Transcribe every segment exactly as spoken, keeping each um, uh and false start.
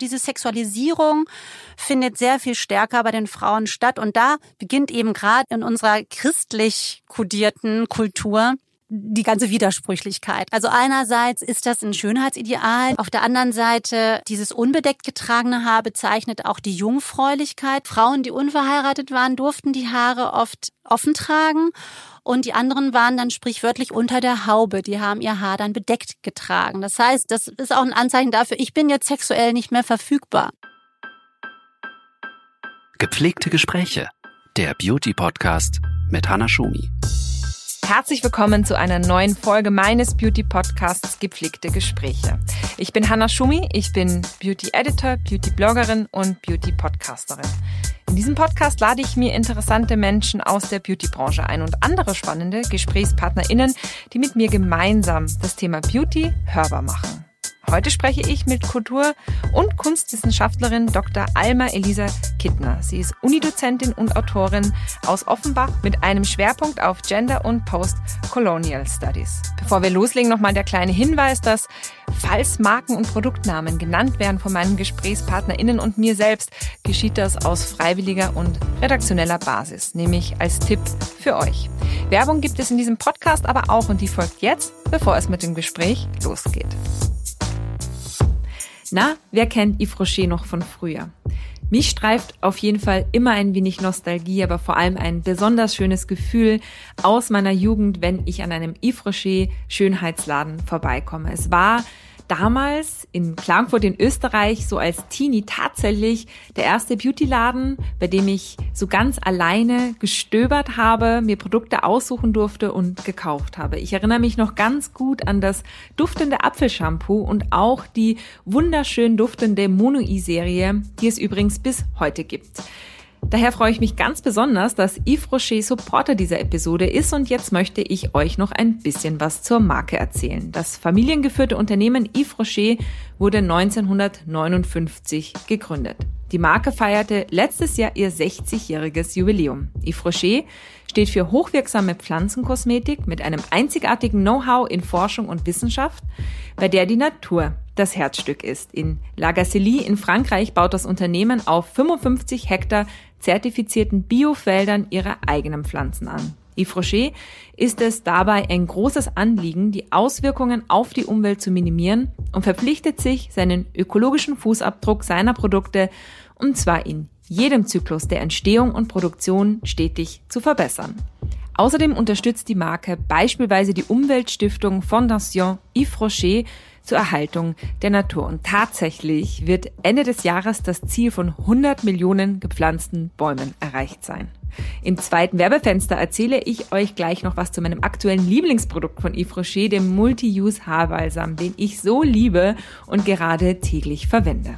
Diese Sexualisierung findet sehr viel stärker bei den Frauen statt. Und da beginnt eben gerade in unserer christlich kodierten Kultur die ganze Widersprüchlichkeit. Also einerseits ist das ein Schönheitsideal, auf der anderen Seite dieses unbedeckt getragene Haar bezeichnet auch die Jungfräulichkeit. Frauen, die unverheiratet waren, durften die Haare oft offen tragen und die anderen waren dann sprichwörtlich unter der Haube. Die haben ihr Haar dann bedeckt getragen. Das heißt, das ist auch ein Anzeichen dafür, ich bin jetzt sexuell nicht mehr verfügbar. Gepflegte Gespräche, der Beauty-Podcast mit Hannah Schumi. Herzlich willkommen zu einer neuen Folge meines Beauty-Podcasts Gepflegte Gespräche. Ich bin Hannah Schumi, ich bin Beauty-Editor, Beauty-Bloggerin und Beauty-Podcasterin. In diesem Podcast lade ich mir interessante Menschen aus der Beauty-Branche ein und andere spannende GesprächspartnerInnen, die mit mir gemeinsam das Thema Beauty hörbar machen. Heute spreche ich mit Kultur- und Kunstwissenschaftlerin Doktor Alma Elisa Kittner. Sie ist Unidozentin und Autorin aus Offenbach mit einem Schwerpunkt auf Gender und Post-Colonial Studies. Bevor wir loslegen, nochmal der kleine Hinweis, dass falls Marken und Produktnamen genannt werden von meinen GesprächspartnerInnen und mir selbst, geschieht das aus freiwilliger und redaktioneller Basis, nämlich als Tipp für euch. Werbung gibt es in diesem Podcast aber auch und die folgt jetzt, bevor es mit dem Gespräch losgeht. Na, wer kennt Yves Rocher noch von früher? Mich streift auf jeden Fall immer ein wenig Nostalgie, aber vor allem ein besonders schönes Gefühl aus meiner Jugend, wenn ich an einem Yves Rocher Schönheitsladen vorbeikomme. Es war damals in Klagenfurt in Österreich so als Teenie tatsächlich der erste Beautyladen, bei dem ich so ganz alleine gestöbert habe, mir Produkte aussuchen durfte und gekauft habe. Ich erinnere mich noch ganz gut an das duftende Apfelshampoo und auch die wunderschön duftende Mono-I-Serie, die es übrigens bis heute gibt. Daher freue ich mich ganz besonders, dass Yves Rocher Supporter dieser Episode ist und jetzt möchte ich euch noch ein bisschen was zur Marke erzählen. Das familiengeführte Unternehmen Yves Rocher wurde neunzehnhundertneunundfünfzig gegründet. Die Marke feierte letztes Jahr ihr sechzigjähriges Jubiläum. Yves Rocher steht für hochwirksame Pflanzenkosmetik mit einem einzigartigen Know-how in Forschung und Wissenschaft, bei der die Natur das Herzstück ist. In La Gacilly in Frankreich baut das Unternehmen auf fünfundfünfzig Hektar zertifizierten Biofeldern ihre eigenen Pflanzen an. Yves Rocher ist es dabei ein großes Anliegen, die Auswirkungen auf die Umwelt zu minimieren und verpflichtet sich, seinen ökologischen Fußabdruck seiner Produkte, und zwar in jedem Zyklus der Entstehung und Produktion, stetig zu verbessern. Außerdem unterstützt die Marke beispielsweise die Umweltstiftung Fondation Yves Rocher zur Erhaltung der Natur. Und tatsächlich wird Ende des Jahres das Ziel von hundert Millionen gepflanzten Bäumen erreicht sein. Im zweiten Werbefenster erzähle ich euch gleich noch was zu meinem aktuellen Lieblingsprodukt von Yves Rocher, dem Multi-Use Haarbalsam, den ich so liebe und gerade täglich verwende.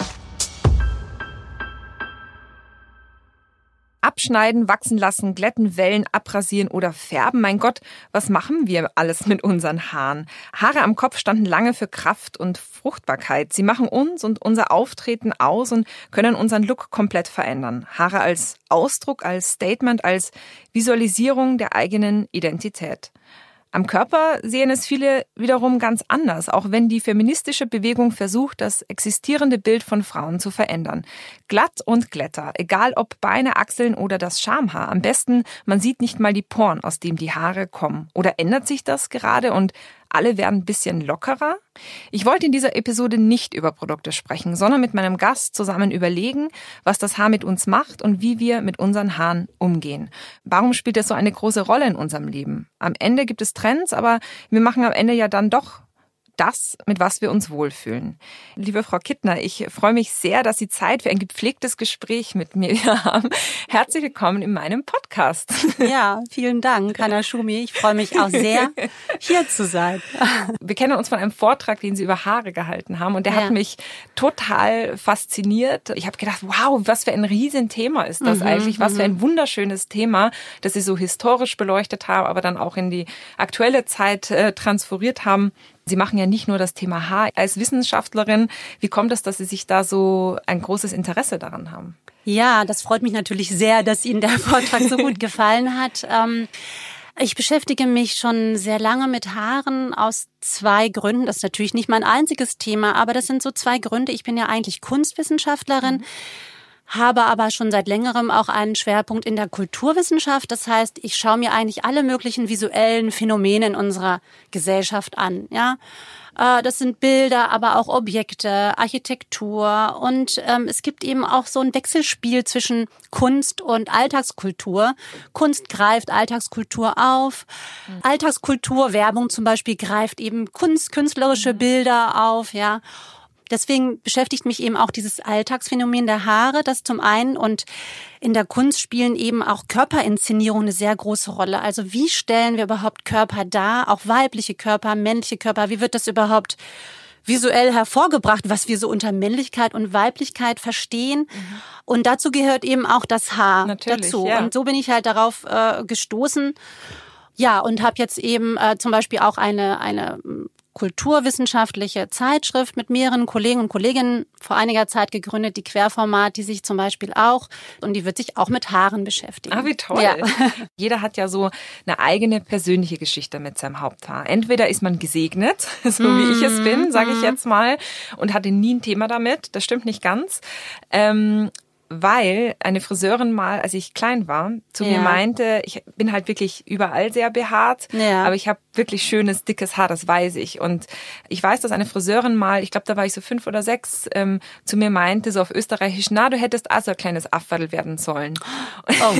Abschneiden, wachsen lassen, glätten, wellen, abrasieren oder färben. Mein Gott, was machen wir alles mit unseren Haaren? Haare am Kopf standen lange für Kraft und Fruchtbarkeit. Sie machen uns und unser Auftreten aus und können unseren Look komplett verändern. Haare als Ausdruck, als Statement, als Visualisierung der eigenen Identität. Am Körper sehen es viele wiederum ganz anders, auch wenn die feministische Bewegung versucht, das existierende Bild von Frauen zu verändern. Glatt und Glätter, egal ob Beine, Achseln oder das Schamhaar. Am besten, man sieht nicht mal die Poren, aus dem die Haare kommen. Oder ändert sich das gerade und alle werden ein bisschen lockerer? Ich wollte in dieser Episode nicht über Produkte sprechen, sondern mit meinem Gast zusammen überlegen, was das Haar mit uns macht und wie wir mit unseren Haaren umgehen. Warum spielt es so eine große Rolle in unserem Leben? Am Ende gibt es Trends, aber wir machen am Ende ja dann doch das, mit was wir uns wohlfühlen. Liebe Frau Kittner, ich freue mich sehr, dass Sie Zeit für ein gepflegtes Gespräch mit mir haben. Herzlich willkommen in meinem Podcast. Ja, vielen Dank, Hannah Schumi. Ich freue mich auch sehr, hier zu sein. Wir kennen uns von einem Vortrag, den Sie über Haare gehalten haben, und der ja. hat mich total fasziniert. Ich habe gedacht, wow, was für ein Riesenthema ist das mhm, eigentlich? Was für ein wunderschönes Thema, das Sie so historisch beleuchtet haben, aber dann auch in die aktuelle Zeit äh, transferiert haben. Sie machen ja nicht nur das Thema Haar. Als Wissenschaftlerin, wie kommt es, dass Sie sich da so ein großes Interesse daran haben? Ja, das freut mich natürlich sehr, dass Ihnen der Vortrag so gut gefallen hat. Ich beschäftige mich schon sehr lange mit Haaren aus zwei Gründen. Das ist natürlich nicht mein einziges Thema, aber das sind so zwei Gründe. Ich bin ja eigentlich Kunstwissenschaftlerin, mhm. habe aber schon seit längerem auch einen Schwerpunkt in der Kulturwissenschaft. Das heißt, ich schaue mir eigentlich alle möglichen visuellen Phänomene in unserer Gesellschaft an, ja. Das sind Bilder, aber auch Objekte, Architektur und ähm, es gibt eben auch so ein Wechselspiel zwischen Kunst und Alltagskultur. Kunst greift Alltagskultur auf. Mhm. Alltagskultur, Werbung zum Beispiel, greift eben Kunst, künstlerische mhm. Bilder auf, ja. Deswegen beschäftigt mich eben auch dieses Alltagsphänomen der Haare, das zum einen, und in der Kunst spielen eben auch Körperinszenierungen eine sehr große Rolle. Also wie stellen wir überhaupt Körper dar, auch weibliche Körper, männliche Körper, wie wird das überhaupt visuell hervorgebracht, was wir so unter Männlichkeit und Weiblichkeit verstehen. Mhm. Und dazu gehört eben auch das Haar Natürlich, dazu. Ja. Und so bin ich halt darauf äh, gestoßen. Ja, und habe jetzt eben äh, zum Beispiel auch eine eine kulturwissenschaftliche Zeitschrift mit mehreren Kollegen und Kolleginnen vor einiger Zeit gegründet, die Querformat, die sich zum Beispiel auch, und die wird sich auch mit Haaren beschäftigen. Ah, wie toll. Ja. Jeder hat ja so eine eigene persönliche Geschichte mit seinem Haupthaar. Entweder ist man gesegnet, so wie ich es bin, sage ich jetzt mal, und hatte nie ein Thema damit. Das stimmt nicht ganz. Ähm, Weil eine Friseurin mal, als ich klein war, zu ja. mir meinte, ich bin halt wirklich überall sehr behaart, ja. aber ich habe wirklich schönes, dickes Haar, das weiß ich. Und ich weiß, dass eine Friseurin mal, ich glaube, da war ich so fünf oder sechs, ähm, zu mir meinte, so auf Österreichisch, na, du hättest auch so ein kleines Affadl werden sollen. Oh.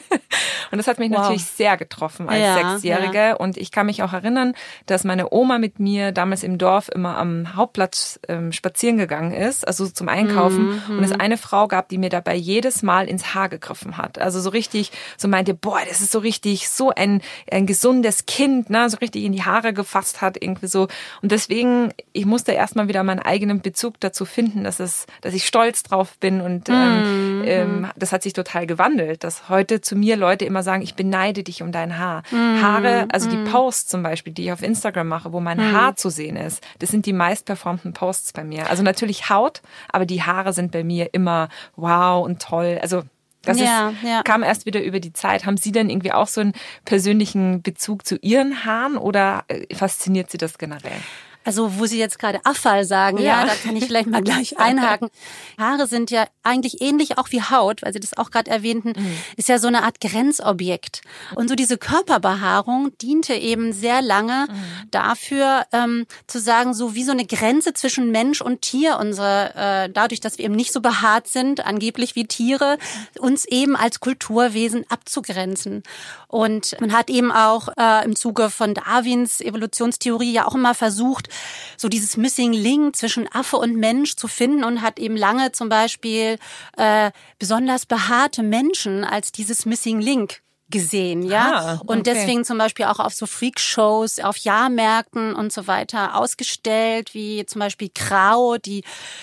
Und das hat mich wow. natürlich sehr getroffen als ja, Sechsjährige. Ja. Und ich kann mich auch erinnern, dass meine Oma mit mir damals im Dorf immer am Hauptplatz ähm, spazieren gegangen ist, also zum Einkaufen. Mhm. Und es eine Frau gab, die mir dabei jedes Mal ins Haar gegriffen hat. Also so richtig, so meinte, boah, das ist so richtig, so ein, ein gesundes Kind, ne, so richtig in die Haare gefasst hat, irgendwie so. Und deswegen, ich musste erstmal wieder meinen eigenen Bezug dazu finden, dass es, dass ich stolz drauf bin. Und ähm, mhm. ähm, das hat sich total gewandelt, dass heute zu mir Leute immer sagen, ich beneide dich um dein Haar. Mhm. Haare, also die Posts zum Beispiel, die ich auf Instagram mache, wo mein mhm. Haar zu sehen ist, das sind die meistperformten Posts bei mir. Also natürlich Haut, aber die Haare sind bei mir immer wow und toll. Also das ja, ist, ja. kam erst wieder über die Zeit. Haben Sie denn irgendwie auch so einen persönlichen Bezug zu Ihren Haaren oder fasziniert Sie das generell? Also wo Sie jetzt gerade Affall sagen, ja. ja, da kann ich vielleicht mal gleich einhaken. Haare sind ja eigentlich ähnlich auch wie Haut, weil Sie das auch gerade erwähnten, mhm. ist ja so eine Art Grenzobjekt. Und so diese Körperbehaarung diente eben sehr lange mhm. dafür, ähm, zu sagen, so wie so eine Grenze zwischen Mensch und Tier, unsere, äh, dadurch, dass wir eben nicht so behaart sind, angeblich wie Tiere, uns eben als Kulturwesen abzugrenzen. Und man hat eben auch äh, im Zuge von Darwins Evolutionstheorie ja auch immer versucht, so dieses Missing Link zwischen Affe und Mensch zu finden und hat eben lange zum Beispiel äh, besonders behaarte Menschen als dieses Missing Link gesehen, ja. Ah, okay. Und deswegen zum Beispiel auch auf so Freakshows, auf Jahrmärkten und so weiter ausgestellt, wie zum Beispiel Krau, die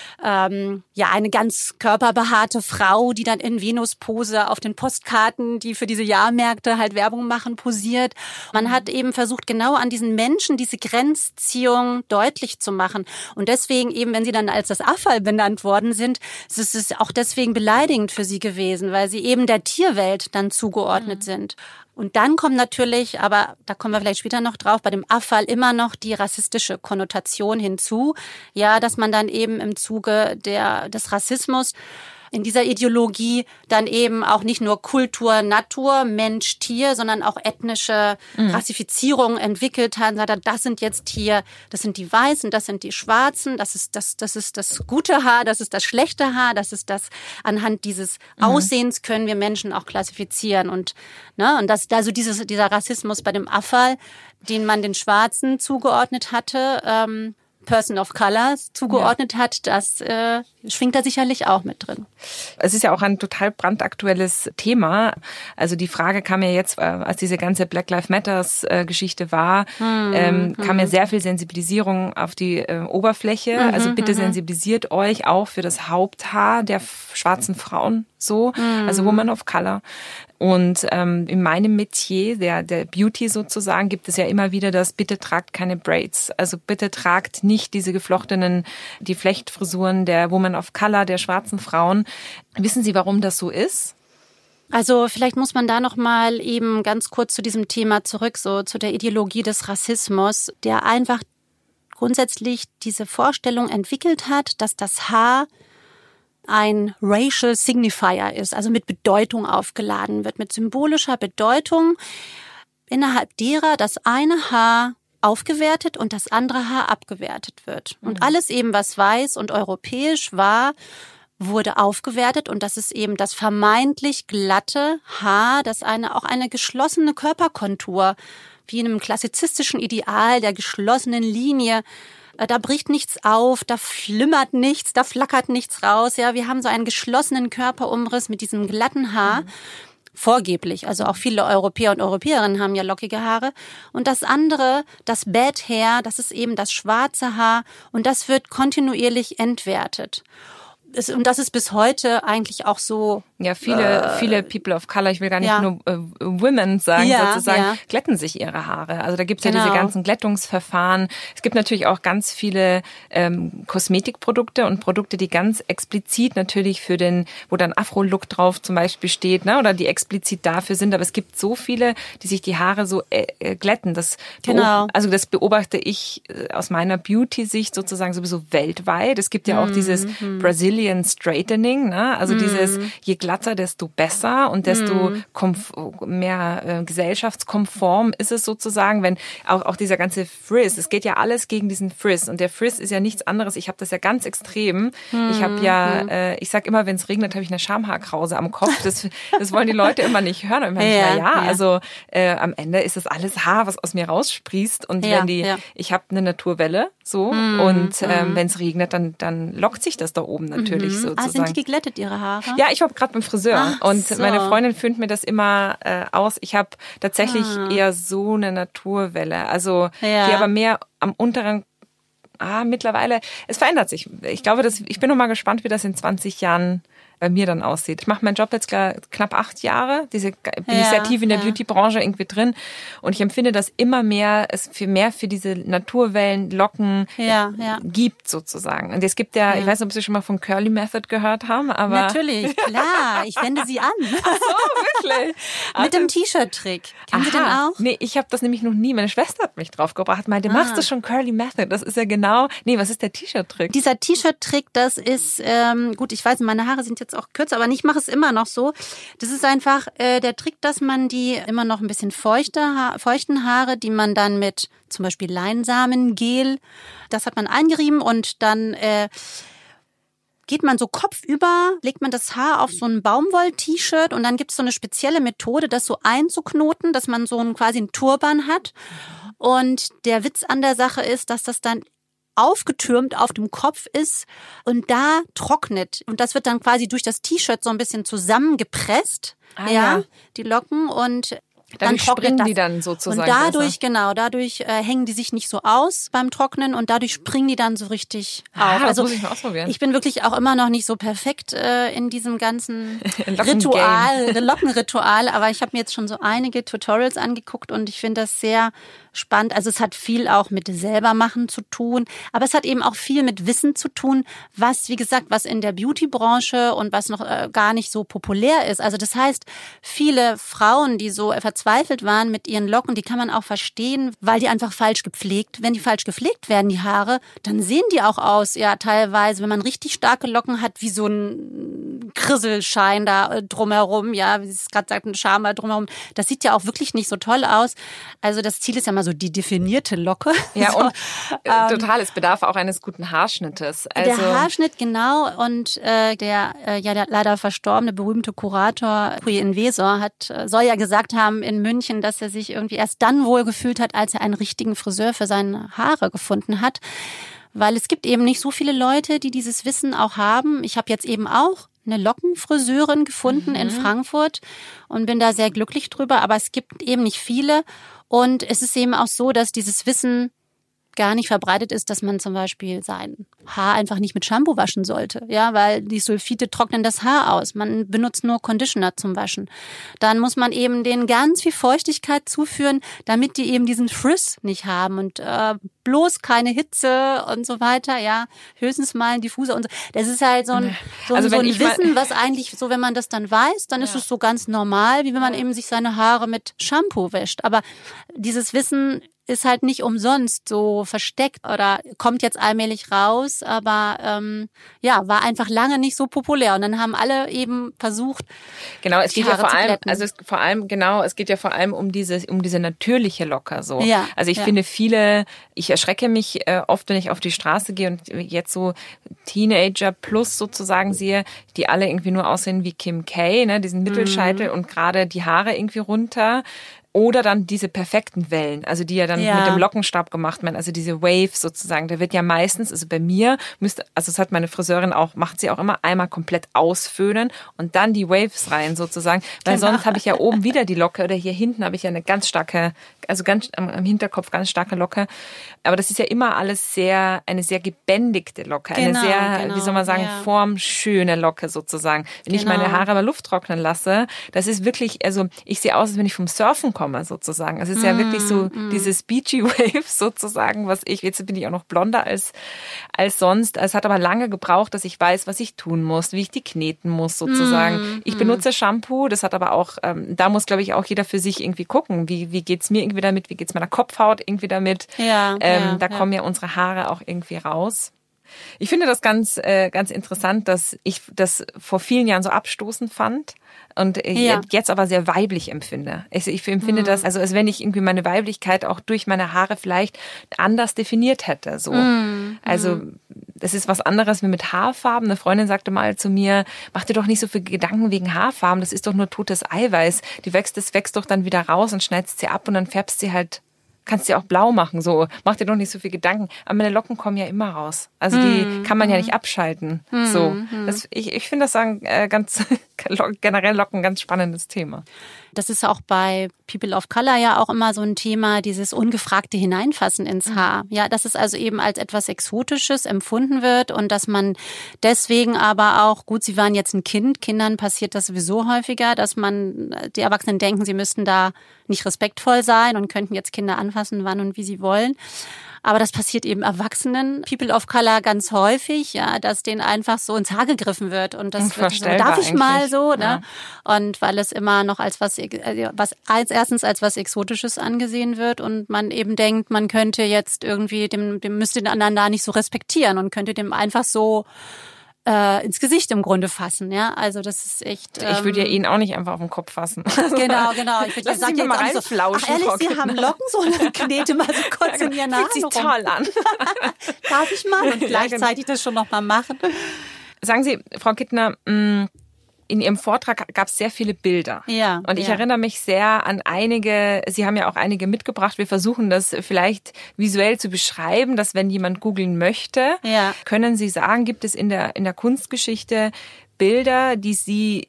ähm, ja eine ganz körperbehaarte Frau, die dann in Venuspose auf den Postkarten, die für diese Jahrmärkte halt Werbung machen, posiert. Man hat eben versucht, genau an diesen Menschen diese Grenzziehung deutlich zu machen. Und deswegen eben, wenn sie dann als das Affall benannt worden sind, ist es auch deswegen beleidigend für sie gewesen, weil sie eben der Tierwelt dann zugeordnet mhm. sind. Und dann kommt natürlich, aber da kommen wir vielleicht später noch drauf, bei dem Affall immer noch die rassistische Konnotation hinzu. Ja, dass man dann eben im Zuge der, des Rassismus in dieser Ideologie dann eben auch nicht nur Kultur, Natur, Mensch, Tier, sondern auch ethnische mhm. Rassifizierung entwickelt hat. Sagt er, das sind jetzt hier, das sind die Weißen, das sind die Schwarzen, das ist das, das ist das gute Haar, das ist das schlechte Haar, das ist das, anhand dieses Aussehens können wir Menschen auch klassifizieren. Und, ne, und das, also dieses, dieser Rassismus bei dem Affall, den man den Schwarzen zugeordnet hatte, ähm, Person of Color zugeordnet ja. hat, das äh, schwingt da sicherlich auch mit drin. Es ist ja auch ein total brandaktuelles Thema. Also die Frage kam ja jetzt, als diese ganze Black Lives Matters Geschichte war, hm, ähm, kam hm. ja sehr viel Sensibilisierung auf die äh, Oberfläche. Mhm, also bitte mhm. sensibilisiert euch auch für das Haupthaar der schwarzen Frauen so, mhm. also Woman of Color. Und ähm, in meinem Metier, der, der Beauty sozusagen, gibt es ja immer wieder das, bitte tragt keine Braids. Also bitte tragt nicht diese geflochtenen, die Flechtfrisuren der Woman of Color, der schwarzen Frauen. Wissen Sie, warum das so ist? Also vielleicht muss man da noch mal eben ganz kurz zu diesem Thema zurück, so zu der Ideologie des Rassismus, der einfach grundsätzlich diese Vorstellung entwickelt hat, dass das Haar ein Racial Signifier ist, also mit Bedeutung aufgeladen wird, mit symbolischer Bedeutung, innerhalb derer das eine Haar aufgewertet und das andere Haar abgewertet wird. Und alles eben, was weiß und europäisch war, wurde aufgewertet und das ist eben das vermeintlich glatte Haar, das eine auch eine geschlossene Körperkontur, wie in einem klassizistischen Ideal der geschlossenen Linie. Da bricht nichts auf, da flimmert nichts, da flackert nichts raus. Ja, wir haben so einen geschlossenen Körperumriss mit diesem glatten Haar. Mhm. Vorgeblich, also auch viele Europäer und Europäerinnen haben ja lockige Haare. Und das andere, das Bad Hair, das ist eben das schwarze Haar und das wird kontinuierlich entwertet. Und das ist bis heute eigentlich auch so. Ja, viele, äh, viele People of Color, ich will gar nicht ja. nur äh, Women sagen, ja, sozusagen, ja. glätten sich ihre Haare. Also da gibt's genau. ja diese ganzen Glättungsverfahren. Es gibt natürlich auch ganz viele ähm, Kosmetikprodukte und Produkte, die ganz explizit natürlich für den, wo dann Afro-Look drauf zum Beispiel steht, ne, oder die explizit dafür sind. Aber es gibt so viele, die sich die Haare so äh, äh, glätten. Das genau. Also das beobachte ich äh, aus meiner Beauty-Sicht sozusagen sowieso weltweit. Es gibt ja auch mm, dieses mm. Brazilian Straightening, ne? Also mm. dieses, je glatter, desto besser und desto mm. komf- mehr äh, gesellschaftskonform ist es sozusagen, wenn auch, auch dieser ganze Frizz, es geht ja alles gegen diesen Frizz und der Frizz ist ja nichts anderes, ich habe das ja ganz extrem, mm. ich habe ja, mm. äh, ich sag immer, wenn es regnet, habe ich eine Schamhaarkrause am Kopf, das, das wollen die Leute immer nicht hören, und immer nicht, ja, ja, ja, also äh, am Ende ist das alles Haar, was aus mir raussprießt und ja, wenn die, ja. ich habe eine Naturwelle, so, mm. und ähm, mm. wenn es regnet, dann, dann lockt sich das da oben natürlich. Mhm. Sozusagen. Ah, sind die geglättet, ihre Haare? Ja, ich war gerade beim Friseur. Ach, und so. Meine Freundin föhnt mir das immer äh, aus. Ich habe tatsächlich ah. eher so eine Naturwelle. Also ja. die aber mehr am unteren, ah, mittlerweile, es verändert sich. Ich glaube, dass, ich bin noch mal gespannt, wie das in zwanzig Jahren bei mir dann aussieht. Ich mache meinen Job jetzt knapp acht Jahre. Diese bin ja, ich sehr tief in der ja. Beauty-Branche irgendwie drin. Und ich empfinde, dass immer mehr es für mehr für diese Naturwellen, Locken ja, ja. gibt sozusagen. Und es gibt ja, ja, ich weiß nicht, ob Sie schon mal von Curly Method gehört haben, aber natürlich, klar. Ich wende sie an. Ach so, wirklich? Mit dem T-Shirt-Trick. Kennen Sie den auch? Nee, ich habe das nämlich noch nie. Meine Schwester hat mich drauf gebracht. Meinte, ah. machst du schon Curly Method? Das ist ja genau. Nee, was ist der T-Shirt-Trick? Dieser T-Shirt-Trick, das ist ähm, gut. Ich weiß, meine Haare sind jetzt auch kürzer, aber ich mache es immer noch so. Das ist einfach äh, der Trick, dass man die immer noch ein bisschen feuchte, ha- feuchten Haare, die man dann mit zum Beispiel Leinsamengel, das hat man eingerieben und dann äh, geht man so kopfüber, legt man das Haar auf so ein Baumwoll-T-Shirt und dann gibt es so eine spezielle Methode, das so einzuknoten, dass man so einen, quasi einen Turban hat. Und der Witz an der Sache ist, dass das dann aufgetürmt auf dem Kopf ist und da trocknet. Und das wird dann quasi durch das T-Shirt so ein bisschen zusammengepresst, ah, ja, ja, die Locken und dann springen das. die dann sozusagen. Und dadurch, besser. genau, dadurch äh, hängen die sich nicht so aus beim Trocknen und dadurch springen die dann so richtig ah, auf. Das also muss ich mal ausprobieren. Ich bin wirklich auch immer noch nicht so perfekt äh, in diesem ganzen Ritual, Lockenritual, aber ich habe mir jetzt schon so einige Tutorials angeguckt und ich finde das sehr spannend. Also es hat viel auch mit Selbermachen zu tun, aber es hat eben auch viel mit Wissen zu tun, was, wie gesagt, was in der Beauty-Branche und was noch äh, gar nicht so populär ist. Also das heißt, viele Frauen, die so verzweifelt waren mit ihren Locken, die kann man auch verstehen, weil die einfach falsch gepflegt, wenn die falsch gepflegt werden, die Haare, dann sehen die auch aus, ja teilweise, wenn man richtig starke Locken hat, wie so ein Krisselschein da drumherum, ja, wie es gerade sagt, ein Schama drumherum. Das sieht ja auch wirklich nicht so toll aus. Also das Ziel ist ja mal so die definierte Locke. Ja, so, und äh, total, es bedarf auch eines guten Haarschnittes. Also der Haarschnitt, genau. Und äh, der äh, ja der leider verstorbene berühmte Kurator Puyi Nwesor hat äh, soll ja gesagt haben in München, dass er sich irgendwie erst dann wohl gefühlt hat, als er einen richtigen Friseur für seine Haare gefunden hat. Weil es gibt eben nicht so viele Leute, die dieses Wissen auch haben. Ich habe jetzt eben auch eine Lockenfriseurin gefunden mhm. in Frankfurt und bin da sehr glücklich drüber. Aber es gibt eben nicht viele. Und es ist eben auch so, dass dieses Wissen gar nicht verbreitet ist, dass man zum Beispiel sein Haar einfach nicht mit Shampoo waschen sollte, ja, weil die Sulfite trocknen das Haar aus. Man benutzt nur Conditioner zum Waschen. Dann muss man eben denen ganz viel Feuchtigkeit zuführen, damit die eben diesen Frizz nicht haben und äh, bloß keine Hitze und so weiter, ja, höchstens mal ein Diffuser und so. Das ist halt so ein, so, also so ein Wissen, was eigentlich so, wenn man das dann weiß, dann ist ja. es so ganz normal, wie wenn man eben sich seine Haare mit Shampoo wäscht. Aber dieses Wissen ist halt nicht umsonst so versteckt oder kommt jetzt allmählich raus, aber ähm, ja, war einfach lange nicht so populär. Und dann haben alle eben versucht, genau, es die geht Haare ja vor zu allem, glätten. also es, vor allem genau, es geht ja vor allem um diese um diese natürliche Locker so. Ja, also ich ja. finde viele, ich erschrecke mich äh, oft, wenn ich auf die Straße gehe und jetzt so Teenager plus sozusagen sehe, die alle irgendwie nur aussehen wie Kim K, ne, diesen Mittelscheitel mhm. und gerade die Haare irgendwie runter. Oder dann diese perfekten Wellen, also die ja dann ja. mit dem Lockenstab gemacht werden, also diese Waves sozusagen. Da wird ja meistens, also bei mir müsste, also das hat meine Friseurin auch, macht sie auch immer einmal komplett ausföhnen und dann die Waves rein sozusagen, weil genau. sonst habe ich ja oben wieder die Locke oder hier hinten habe ich ja eine ganz starke, also ganz am, am Hinterkopf ganz starke Locke. Aber das ist ja immer alles sehr, eine sehr gebändigte Locke, genau, eine sehr, genau. wie soll man sagen, ja. formschöne Locke sozusagen. Wenn genau. ich meine Haare mal Luft trocknen lasse, das ist wirklich, also ich sehe aus, als wenn ich vom Surfen komme. Sozusagen. Es ist ja mm, wirklich so mm. dieses Beachy Wave sozusagen, was ich, jetzt bin ich auch noch blonder als, als sonst. Es hat aber lange gebraucht, dass ich weiß, was ich tun muss, wie ich die kneten muss sozusagen. Mm, ich benutze Shampoo, das hat aber auch, ähm, da muss glaube ich auch jeder für sich irgendwie gucken, wie, wie geht's mir irgendwie damit, wie geht's meiner Kopfhaut irgendwie damit. Ja, ähm, ja, da ja. kommen ja unsere Haare auch irgendwie raus. Ich finde das ganz, äh, ganz interessant, dass ich das vor vielen Jahren so abstoßend fand und ja. jetzt aber sehr weiblich empfinde. Ich, ich empfinde mhm. das, also als wenn ich irgendwie meine Weiblichkeit auch durch meine Haare vielleicht anders definiert hätte. So. Mhm. Also das ist was anderes wie mit Haarfarben. Eine Freundin sagte mal zu mir, mach dir doch nicht so viel Gedanken wegen Haarfarben, das ist doch nur totes Eiweiß. Die wächst, das wächst doch dann wieder raus und schneidest sie ab und dann färbst sie halt, kannst du auch blau machen, so. Mach dir doch nicht so viel Gedanken. Aber meine Locken kommen ja immer raus. Also die mm, kann man mm. ja nicht abschalten. Mm, so. Das, ich ich finde das sagen, äh, ganz generell Locken ein ganz spannendes Thema. Das ist auch bei People of Color ja auch immer so ein Thema, dieses ungefragte Hineinfassen ins Haar. Ja, dass es also eben als etwas Exotisches empfunden wird und dass man deswegen aber auch, gut, sie waren jetzt ein Kind, Kindern passiert das sowieso häufiger, dass man, die Erwachsenen denken, sie müssten da nicht respektvoll sein und könnten jetzt Kinder anfassen, wann und wie sie wollen. Aber das passiert eben Erwachsenen, People of Color ganz häufig, ja, dass denen einfach so ins Haar gegriffen wird und das wird so, darf ich mal so, ne? Ja. Und weil es immer noch als was, was als erstens als was Exotisches angesehen wird und man eben denkt, man könnte jetzt irgendwie dem, dem müsste den anderen da nicht so respektieren und könnte dem einfach so äh, ins Gesicht im Grunde fassen, ja. Also das ist echt. Ähm, ich würde ja ihn auch nicht einfach auf den Kopf fassen. Genau, genau. Ich würde sagen, jetzt mal auch so, ach ehrlich, Sie haben Locken, so eine knete mal so kurz in Ihren Haaren. Fühlt sich toll an. Darf ich mal? Und gleichzeitig das schon noch mal machen. Sagen Sie, Frau Kittner, mh, in Ihrem Vortrag gab es sehr viele Bilder. Ja. Und ich ja. erinnere mich sehr an einige, Sie haben ja auch einige mitgebracht. Wir versuchen das vielleicht visuell zu beschreiben, dass wenn jemand googeln möchte, ja. können Sie sagen, gibt es in der, in der Kunstgeschichte Bilder, die Sie,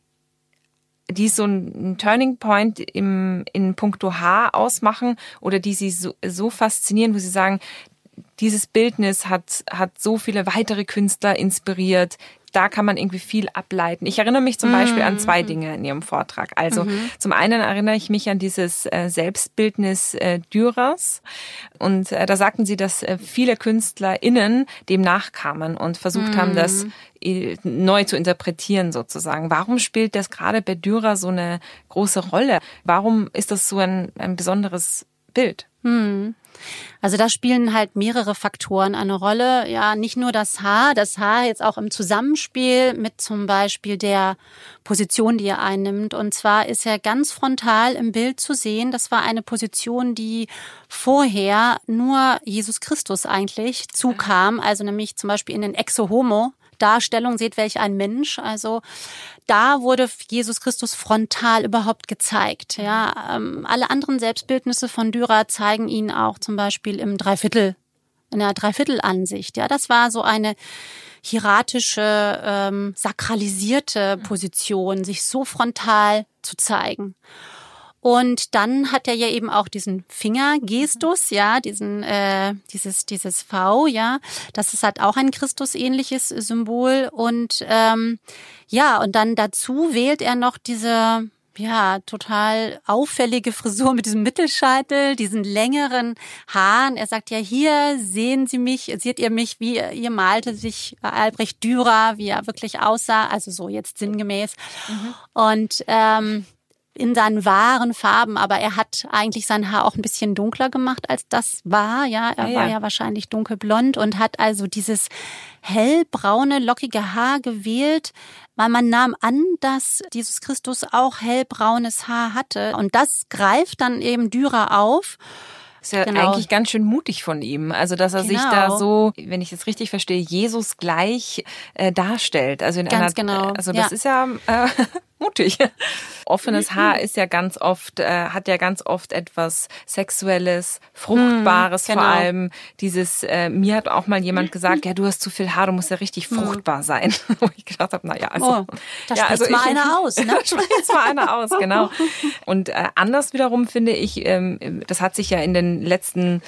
die so einen Turning Point im, in puncto Haar ausmachen oder die Sie so, so faszinieren, wo Sie sagen, dieses Bildnis hat, hat so viele weitere Künstler inspiriert. Da kann man irgendwie viel ableiten. Ich erinnere mich zum Beispiel an zwei Dinge in Ihrem Vortrag. Also mhm. zum einen erinnere ich mich an dieses äh, Selbstbildnis äh, Dürers. Und äh, da sagten Sie, dass äh, viele KünstlerInnen dem nachkamen und versucht mhm. haben, das äh, neu zu interpretieren sozusagen. Warum spielt das gerade bei Dürer so eine große Rolle? Warum ist das so ein, ein besonderes Bild? Mhm. Also da spielen halt mehrere Faktoren eine Rolle. Ja, nicht nur das Haar, das Haar jetzt auch im Zusammenspiel mit zum Beispiel der Position, die er einnimmt. Und zwar ist er ganz frontal im Bild zu sehen. Das war eine Position, die vorher nur Jesus Christus eigentlich zukam. Also nämlich zum Beispiel in den Exo Homo Darstellung, seht welch ein Mensch. Also da wurde Jesus Christus frontal überhaupt gezeigt. Ja, ähm, alle anderen Selbstbildnisse von Dürer zeigen ihn auch zum Beispiel im Dreiviertel, in der Dreiviertelansicht. Ja, das war so eine hieratische, ähm, sakralisierte Position, sich so frontal zu zeigen. Und dann hat er ja eben auch diesen Fingergestus, ja, diesen, äh, dieses, dieses V, ja. Das ist halt auch ein Christusähnliches Symbol. Und ähm, ja, und dann dazu wählt er noch diese, ja, total auffällige Frisur mit diesem Mittelscheitel, diesen längeren Haaren. Er sagt ja, hier sehen Sie mich, seht ihr mich, wie ihr malte sich Albrecht Dürer, wie er wirklich aussah, also so jetzt sinngemäß. Mhm. Und ähm, in seinen wahren Farben, aber er hat eigentlich sein Haar auch ein bisschen dunkler gemacht, als das war. Ja, er ja, war ja. ja wahrscheinlich dunkelblond und hat also dieses hellbraune, lockige Haar gewählt, weil man nahm an, dass Jesus Christus auch hellbraunes Haar hatte. Und das greift dann eben Dürer auf. Ist ja genau. eigentlich ganz schön mutig von ihm. Also, dass er genau. sich da so, wenn ich es richtig verstehe, Jesus gleich äh, darstellt. Also in ganz einer, genau. Also das ja. ist ja äh, mutig. Offenes Haar ist ja ganz oft, äh, hat ja ganz oft etwas Sexuelles, Fruchtbares, hm, genau. vor allem dieses, äh, mir hat auch mal jemand gesagt, ja, du hast zu viel Haar, du musst ja richtig hm. fruchtbar sein. Wo ich gedacht habe, naja, also. Oh, da ja, spricht also mal ich, einer aus, ne? Da spricht mal einer aus, genau. Und äh, anders wiederum finde ich, ähm, das hat sich ja in den letzten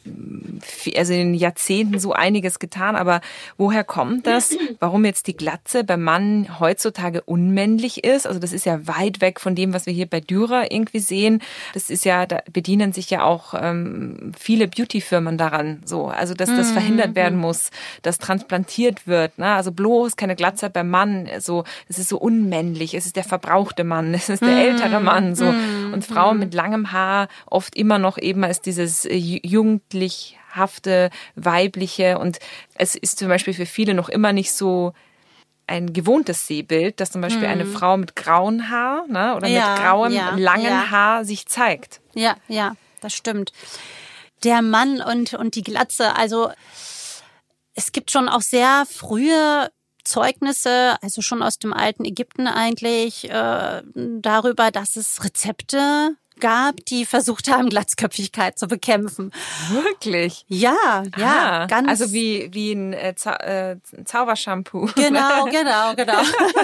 also in den Jahrzehnten so einiges getan, aber woher kommt das? Warum jetzt die Glatze beim Mann heutzutage unmännlich ist? Also das ist ja weit weg von dem, was wir hier bei Dürer irgendwie sehen. Das ist ja, da bedienen sich ja auch ähm, viele Beauty-Firmen daran, so. Also dass das verhindert werden muss, dass transplantiert wird, ne? Also bloß keine Glatze beim Mann, so, es ist so unmännlich, es ist der verbrauchte Mann, es ist der ältere Mann, so. Und Frauen mit langem Haar oft immer noch eben als dieses äh, jugendlichhafte, weibliche, und es ist zum Beispiel für viele noch immer nicht so ein gewohntes Sehbild, dass zum Beispiel mhm. eine Frau mit grauem Haar, ne, oder ja, mit grauem, ja, langen ja. Haar sich zeigt. Ja, ja, das stimmt. Der Mann und, und die Glatze, also es gibt schon auch sehr frühe Zeugnisse, also schon aus dem alten Ägypten eigentlich, äh, darüber, dass es Rezepte gab, die versucht haben, Glatzköpfigkeit zu bekämpfen. Wirklich? Ja, ja, ah, ganz. Also wie wie ein äh, Zau äh, Zaubershampoo. Genau, genau, genau.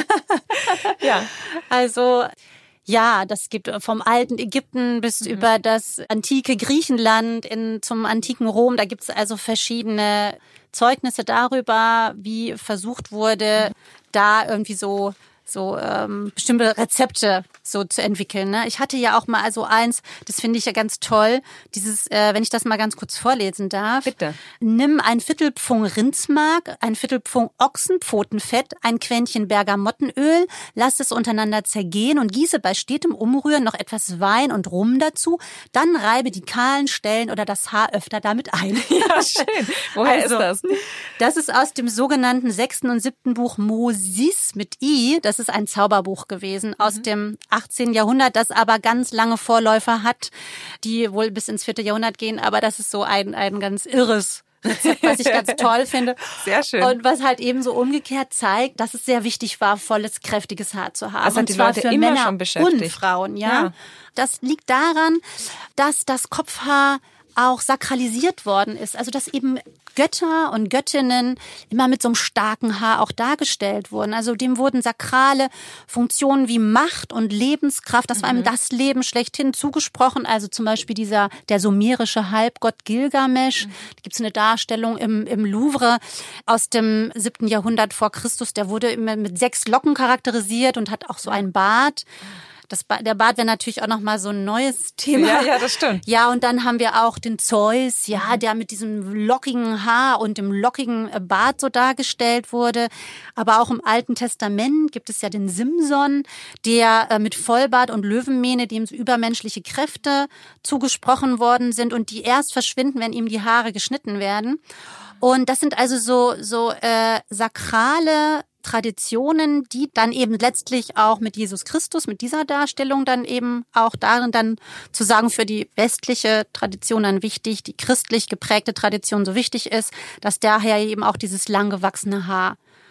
ja. Also ja, das gibt vom alten Ägypten bis mhm. über das antike Griechenland in zum antiken Rom. Da gibt es also verschiedene Zeugnisse darüber, wie versucht wurde, mhm. da irgendwie so so ähm, bestimmte Rezepte so zu entwickeln. Ne? Ich hatte ja auch mal also eins, das finde ich ja ganz toll, dieses, äh, wenn ich das mal ganz kurz vorlesen darf. Bitte. Nimm ein Viertelpfund Rindsmark, ein Viertelpfund Ochsenpfotenfett, ein Quäntchen Bergamottenöl, lass es untereinander zergehen und gieße bei stetem Umrühren noch etwas Wein und Rum dazu. Dann reibe die kahlen Stellen oder das Haar öfter damit ein. Ja, schön. Woher also, ist das? Das ist aus dem sogenannten sechsten und siebten Buch Mosis mit I. Das ist ein Zauberbuch gewesen aus mhm. dem achtzehnten Jahrhundert, das aber ganz lange Vorläufer hat, die wohl bis ins vierte Jahrhundert gehen. Aber das ist so ein, ein ganz irres Rezept, was ich ganz toll finde. Sehr schön. Und was halt eben so umgekehrt zeigt, dass es sehr wichtig war, volles, kräftiges Haar zu haben. Das hat und die zwar Leute für immer Männer schon beschäftigt. Und Frauen, ja. ja. Das liegt daran, dass das Kopfhaar auch sakralisiert worden ist. Also dass eben Götter und Göttinnen immer mit so einem starken Haar auch dargestellt wurden. Also dem wurden sakrale Funktionen wie Macht und Lebenskraft, das war mhm. ihm das Leben schlechthin zugesprochen. Also zum Beispiel dieser der sumerische Halbgott Gilgamesch. Mhm. Da gibt es eine Darstellung im, im Louvre aus dem siebten Jahrhundert vor Christus. Der wurde immer mit sechs Locken charakterisiert und hat auch so einen Bart. Das ba- der Bart wäre natürlich auch nochmal so ein neues Thema. Ja, ja, das stimmt. Ja, und dann haben wir auch den Zeus, ja, der mit diesem lockigen Haar und dem lockigen Bart so dargestellt wurde. Aber auch im Alten Testament gibt es ja den Simson, der äh, mit Vollbart und Löwenmähne, dem so übermenschliche Kräfte zugesprochen worden sind und die erst verschwinden, wenn ihm die Haare geschnitten werden. Und das sind also so, so äh, sakrale Traditionen, die dann eben letztlich auch mit Jesus Christus, mit dieser Darstellung dann eben auch darin dann zu sagen, für die westliche Tradition dann wichtig, die christlich geprägte Tradition so wichtig ist, dass daher eben auch dieses lang gewachsene Haar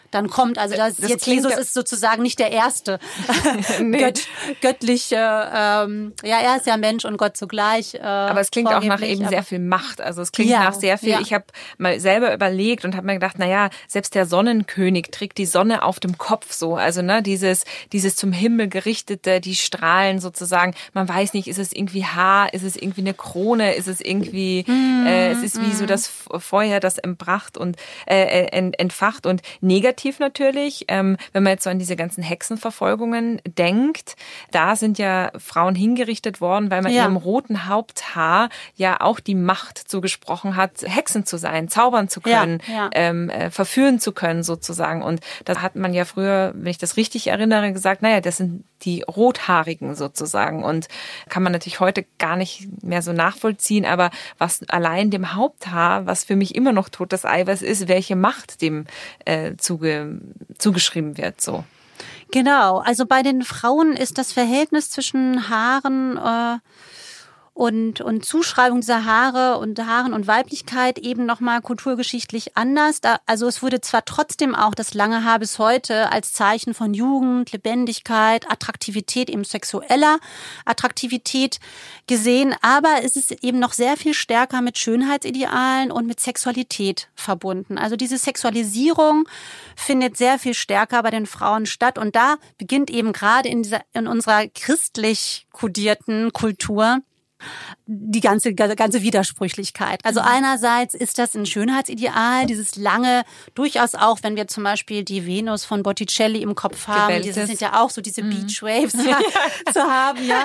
dann kommt. Also das, das jetzt Jesus ja ist sozusagen nicht der Erste nee. Gött, göttliche, ähm, ja, er ist ja Mensch und Gott zugleich. Äh, aber es klingt auch nach eben sehr viel Macht. Also es klingt ja, nach sehr viel. Ja. Ich habe mal selber überlegt und habe mir gedacht, naja, selbst der Sonnenkönig trägt die Sonne auf dem Kopf so. Also ne, dieses, dieses zum Himmel gerichtete, die Strahlen sozusagen. Man weiß nicht, ist es irgendwie Haar, ist es irgendwie eine Krone, ist es irgendwie, mm, äh, es ist wie mm. so das Feuer, das entbracht und äh, entfacht und negativ natürlich, ähm, wenn man jetzt so an diese ganzen Hexenverfolgungen denkt, da sind ja Frauen hingerichtet worden, weil man ja. ihrem roten Haupthaar ja auch die Macht zugesprochen hat, Hexen zu sein, zaubern zu können, ja, ja. Ähm, äh, verführen zu können sozusagen. Und da hat man ja früher, wenn ich das richtig erinnere, gesagt, naja, das sind die Rothaarigen sozusagen. Und kann man natürlich heute gar nicht mehr so nachvollziehen, aber was allein dem Haupthaar, was für mich immer noch totes Eiweiß ist, welche Macht dem äh, zuge zugeschrieben wird, so. Genau, also bei den Frauen ist das Verhältnis zwischen Haaren äh, und und Zuschreibung dieser Haare und Haaren und Weiblichkeit eben nochmal kulturgeschichtlich anders. Da, also es wurde zwar trotzdem auch das lange Haar bis heute als Zeichen von Jugend, Lebendigkeit, Attraktivität, eben sexueller Attraktivität gesehen, aber es ist eben noch sehr viel stärker mit Schönheitsidealen und mit Sexualität verbunden. Also diese Sexualisierung findet sehr viel stärker bei den Frauen statt und da beginnt eben gerade in dieser in unserer christlich kodierten Kultur die ganze ganze Widersprüchlichkeit. Also einerseits ist das ein Schönheitsideal, dieses lange, durchaus auch, wenn wir zum Beispiel die Venus von Botticelli im Kopf haben, Gebelltes. diese sind ja auch so diese mhm. Beachwaves ja. zu haben, ja.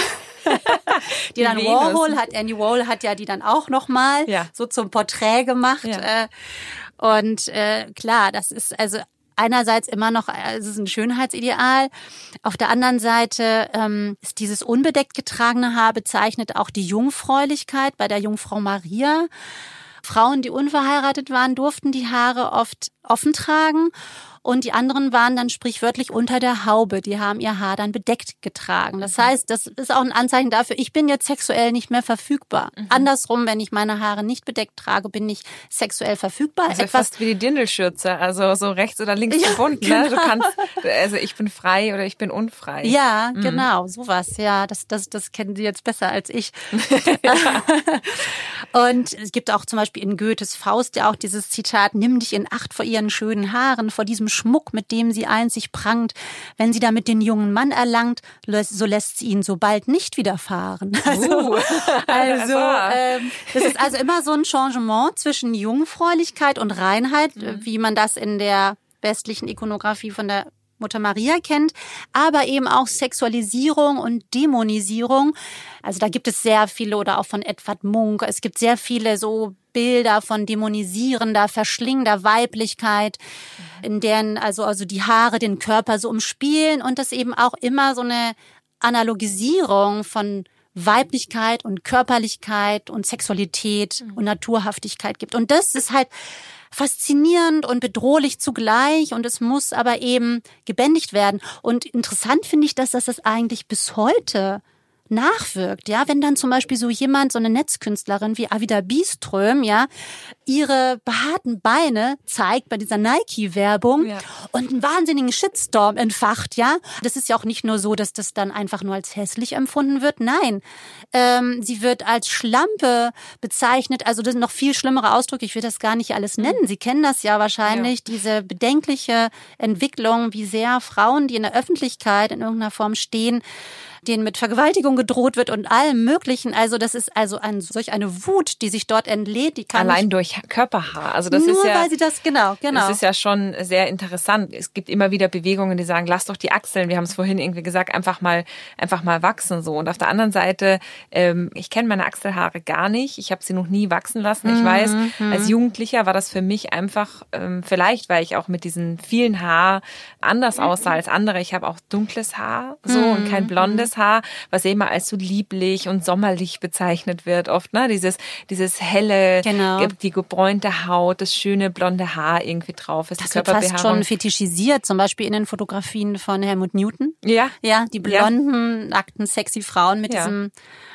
Die, die dann Venus. Warhol hat, Andy Warhol hat ja die dann auch nochmal ja. so zum Porträt gemacht. Ja. Und äh, klar, das ist also einerseits immer noch, es ist ein Schönheitsideal. Auf der anderen Seite ähm, ist dieses unbedeckt getragene Haar bezeichnet auch die Jungfräulichkeit bei der Jungfrau Maria. Frauen, die unverheiratet waren, durften die Haare oft offen tragen. Und die anderen waren dann sprichwörtlich unter der Haube. Die haben ihr Haar dann bedeckt getragen. Das heißt, das ist auch ein Anzeichen dafür, ich bin jetzt sexuell nicht mehr verfügbar. Mhm. Andersrum, wenn ich meine Haare nicht bedeckt trage, bin ich sexuell verfügbar. Also etwas fast wie die Dindelschürze, also so rechts oder links ja, gebunden. Genau. Ne? Du kannst, also ich bin frei oder ich bin unfrei. Ja, mhm. genau, sowas. Ja, das, das, das kennen Sie jetzt besser als ich. Und es gibt auch zum Beispiel in Goethes Faust ja auch dieses Zitat, nimm dich in Acht vor ihren schönen Haaren, vor diesem Schmuck, mit dem sie einzig prangt. Wenn sie damit den jungen Mann erlangt, so lässt sie ihn so bald nicht widerfahren. Also, uh. also ähm, das ist also immer so ein Changement zwischen Jungfräulichkeit und Reinheit, mhm. wie man das in der westlichen Ikonografie von der Mutter Maria kennt, aber eben auch Sexualisierung und Dämonisierung. Also da gibt es sehr viele, oder auch von Edvard Munch, es gibt sehr viele so Bilder von dämonisierender, verschlingender Weiblichkeit, in deren also also die Haare den Körper so umspielen und das eben auch immer so eine Analogisierung von Weiblichkeit und Körperlichkeit und Sexualität und Naturhaftigkeit gibt. Und das ist halt faszinierend und bedrohlich zugleich und es muss aber eben gebändigt werden. Und interessant finde ich, dass das eigentlich bis heute nachwirkt, ja, wenn dann zum Beispiel so jemand, so eine Netzkünstlerin wie Avida Byström, ja, ihre behaarten Beine zeigt bei dieser Nike-Werbung ja. und einen wahnsinnigen Shitstorm entfacht, ja. Das ist ja auch nicht nur so, dass das dann einfach nur als hässlich empfunden wird, nein, ähm, sie wird als Schlampe bezeichnet, also das sind noch viel schlimmere Ausdrücke, ich will das gar nicht alles nennen, Sie kennen das ja wahrscheinlich, ja. diese bedenkliche Entwicklung, wie sehr Frauen, die in der Öffentlichkeit in irgendeiner Form stehen, denen mit Vergewaltigung gedroht wird und allem Möglichen. Also das ist also ein, solch eine Wut, die sich dort entlädt. Die kann allein durch Körperhaar. Also das nur ist ja, weil sie das, genau, genau. Das ist ja schon sehr interessant. Es gibt immer wieder Bewegungen, die sagen, lass doch die Achseln, wir haben es vorhin irgendwie gesagt, einfach mal einfach mal wachsen so. Und auf der anderen Seite, ähm, ich kenne meine Achselhaare gar nicht. Ich habe sie noch nie wachsen lassen. Ich mhm. weiß, als Jugendlicher war das für mich einfach, ähm, vielleicht, weil ich auch mit diesen vielen Haar anders aussah als andere. Ich habe auch dunkles Haar so mhm. und kein blondes Haar, was eben als so lieblich und sommerlich bezeichnet wird oft, ne? Dieses, dieses helle, genau. die gebräunte Haut, das schöne blonde Haar irgendwie drauf ist. Das wird fast schon fetischisiert, zum Beispiel in den Fotografien von Helmut Newton. Ja. Ja, die blonden, ja. nackten, sexy Frauen mit ja. diesem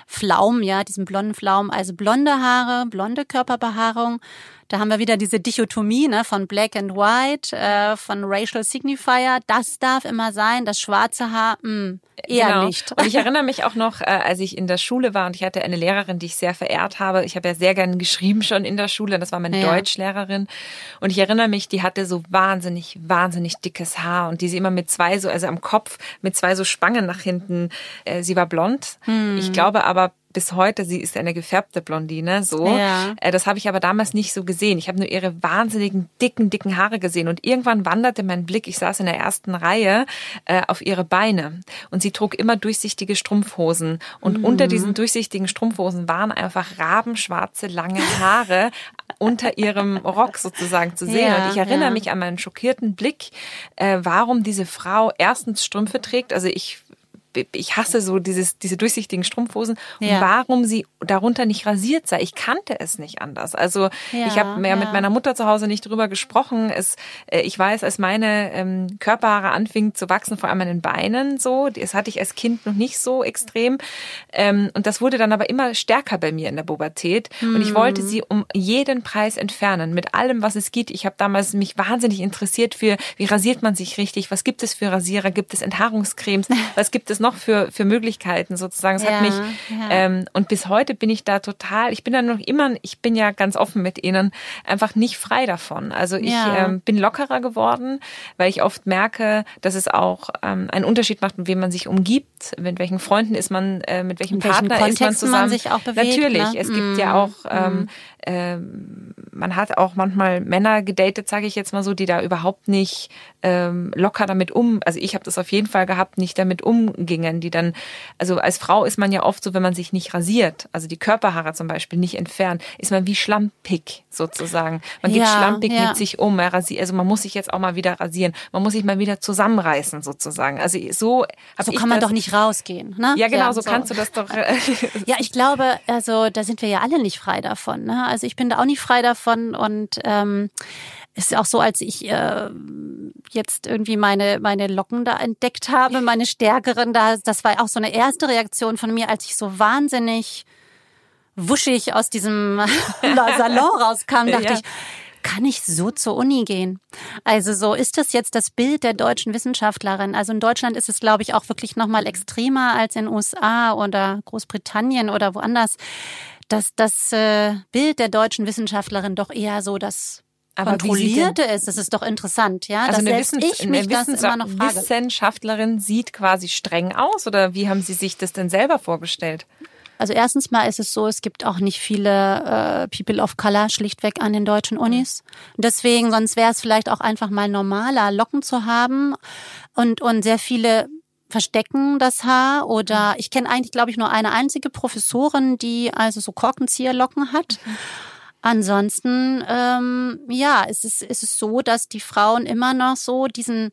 Flaum, ja, diesem blonden Flaum. Also blonde Haare, blonde Körperbehaarung. Da haben wir wieder diese Dichotomie, ne, von Black and White, äh, von Racial Signifier. Das darf immer sein, das schwarze Haar, mh, eher genau. nicht. Und ich erinnere mich auch noch, äh, als ich in der Schule war und ich hatte eine Lehrerin, die ich sehr verehrt habe. Ich habe ja sehr gern geschrieben schon in der Schule. Das war meine ja. Deutschlehrerin. Und ich erinnere mich, die hatte so wahnsinnig, wahnsinnig dickes Haar und die sie immer mit zwei so, also am Kopf, mit zwei so Spangen nach hinten. Äh, sie war blond. Hm. Ich glaube aber, bis heute, sie ist eine gefärbte Blondine, so. Ja. Das habe ich aber damals nicht so gesehen. Ich habe nur ihre wahnsinnigen, dicken, dicken Haare gesehen. Und irgendwann wanderte mein Blick, ich saß in der ersten Reihe, äh, auf ihre Beine. Und sie trug immer durchsichtige Strumpfhosen. Und mhm. unter diesen durchsichtigen Strumpfhosen waren einfach rabenschwarze, lange Haare unter ihrem Rock sozusagen zu sehen. Ja, und ich erinnere ja. mich an meinen schockierten Blick, äh, warum diese Frau erstens Strümpfe trägt. Also ich Ich hasse so dieses, diese durchsichtigen Strumpfhosen und ja. warum sie darunter nicht rasiert sei. Ich kannte es nicht anders. Also ja, ich habe ja mit meiner Mutter zu Hause nicht drüber gesprochen. Es, äh, ich weiß, als meine ähm, Körperhaare anfingen zu wachsen, vor allem an den Beinen so, das hatte ich als Kind noch nicht so extrem. Ähm, und das wurde dann aber immer stärker bei mir in der Pubertät. Mhm. Und ich wollte sie um jeden Preis entfernen, mit allem, was es geht. Ich habe damals mich wahnsinnig interessiert für, wie rasiert man sich richtig? Was gibt es für Rasierer? Gibt es Enthaarungscremes? Was gibt es noch für für Möglichkeiten sozusagen. Es ja, hat mich ja. ähm, und bis heute bin ich da total, ich bin da noch immer, ich bin ja ganz offen mit ihnen, einfach nicht frei davon. Also ich ja. ähm, bin lockerer geworden, weil ich oft merke, dass es auch ähm, einen Unterschied macht, mit wem man sich umgibt, mit welchen Freunden ist man, äh, mit welchem in Partner Kontext ist man zusammen. Man sich auch bewegt, natürlich, ne? es mm. gibt ja auch ähm, ähm, man hat auch manchmal Männer gedatet, sage ich jetzt mal so, die da überhaupt nicht ähm, locker damit um, also ich habe das auf jeden Fall gehabt, nicht damit umgingen, die dann, also als Frau ist man ja oft so, wenn man sich nicht rasiert, also die Körperhaare zum Beispiel nicht entfernt, ist man wie schlampig sozusagen. Man geht ja, schlampig ja. mit sich um, also man muss sich jetzt auch mal wieder rasieren, man muss sich mal wieder zusammenreißen sozusagen. Also so So kann man das, doch nicht rausgehen, ne? Ja genau, ja, so, so kannst du das doch. Ja, ich glaube, also da sind wir ja alle nicht frei davon, ne? Also ich bin da auch nicht frei davon und ähm, es ist auch so, als ich äh, jetzt irgendwie meine meine Locken da entdeckt habe, meine stärkeren, da das war auch so eine erste Reaktion von mir, als ich so wahnsinnig wuschig aus diesem Salon rauskam, dachte ja. ich, kann ich so zur Uni gehen? Also so ist das jetzt das Bild der deutschen Wissenschaftlerin. Also in Deutschland ist es, glaube ich, auch wirklich noch mal extremer als in den U S A oder Großbritannien oder woanders. Dass das äh, Bild der deutschen Wissenschaftlerin doch eher so das Aber Kontrollierte ist. Das ist doch interessant, ja. Also dass eine, selbst Wissens- ich mich eine das immer noch frage. Wissenschaftlerin sieht quasi streng aus oder wie haben Sie sich das denn selber vorgestellt? Also erstens mal ist es so, es gibt auch nicht viele äh, People of Color schlichtweg an den deutschen Unis. Deswegen, sonst wäre es vielleicht auch einfach mal normaler, Locken zu haben. Und, und sehr viele verstecken das Haar. Oder ich kenne eigentlich, glaube ich, nur eine einzige Professorin, die also so Korkenzieherlocken hat. Mhm. Ansonsten, ähm, ja, es ist, es ist so, dass die Frauen immer noch so diesen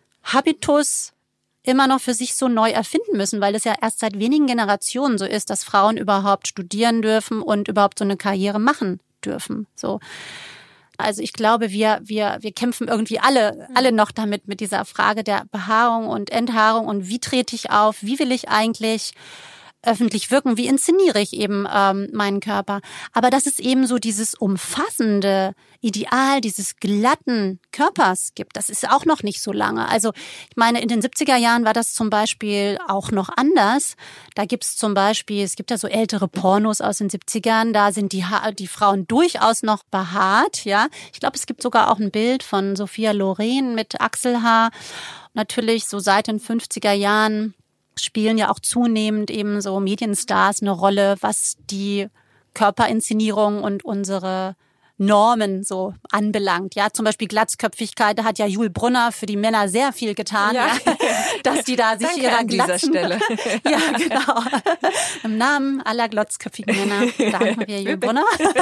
Habitus immer noch für sich so neu erfinden müssen, weil es ja erst seit wenigen Generationen so ist, dass Frauen überhaupt studieren dürfen und überhaupt so eine Karriere machen dürfen. So. Also ich glaube, wir wir wir kämpfen irgendwie alle alle noch damit mit dieser Frage der Behaarung und Enthaarung und wie trete ich auf, wie will ich eigentlich öffentlich wirken, wie inszeniere ich eben ähm, meinen Körper. Aber dass es eben so dieses umfassende Ideal dieses glatten Körpers gibt, das ist auch noch nicht so lange. Also ich meine, in den siebziger Jahren war das zum Beispiel auch noch anders. Da gibt's zum Beispiel, es gibt ja so ältere Pornos aus den siebzigern, da sind die, ha- die Frauen durchaus noch behaart. Ja, ich glaube, es gibt sogar auch ein Bild von Sophia Loren mit Achselhaar. Natürlich so seit den fünfziger Jahren spielen ja auch zunehmend eben so Medienstars eine Rolle, was die Körperinszenierung und unsere Normen so anbelangt. Ja, zum Beispiel Glatzköpfigkeit, da hat ja Jul Brunner für die Männer sehr viel getan, ja. Ja, dass die da sich Danke ihrer an dieser Glatzen... Stelle. Ja, genau. Im Namen aller glotzköpfigen Männer danken wir Jul Brunner.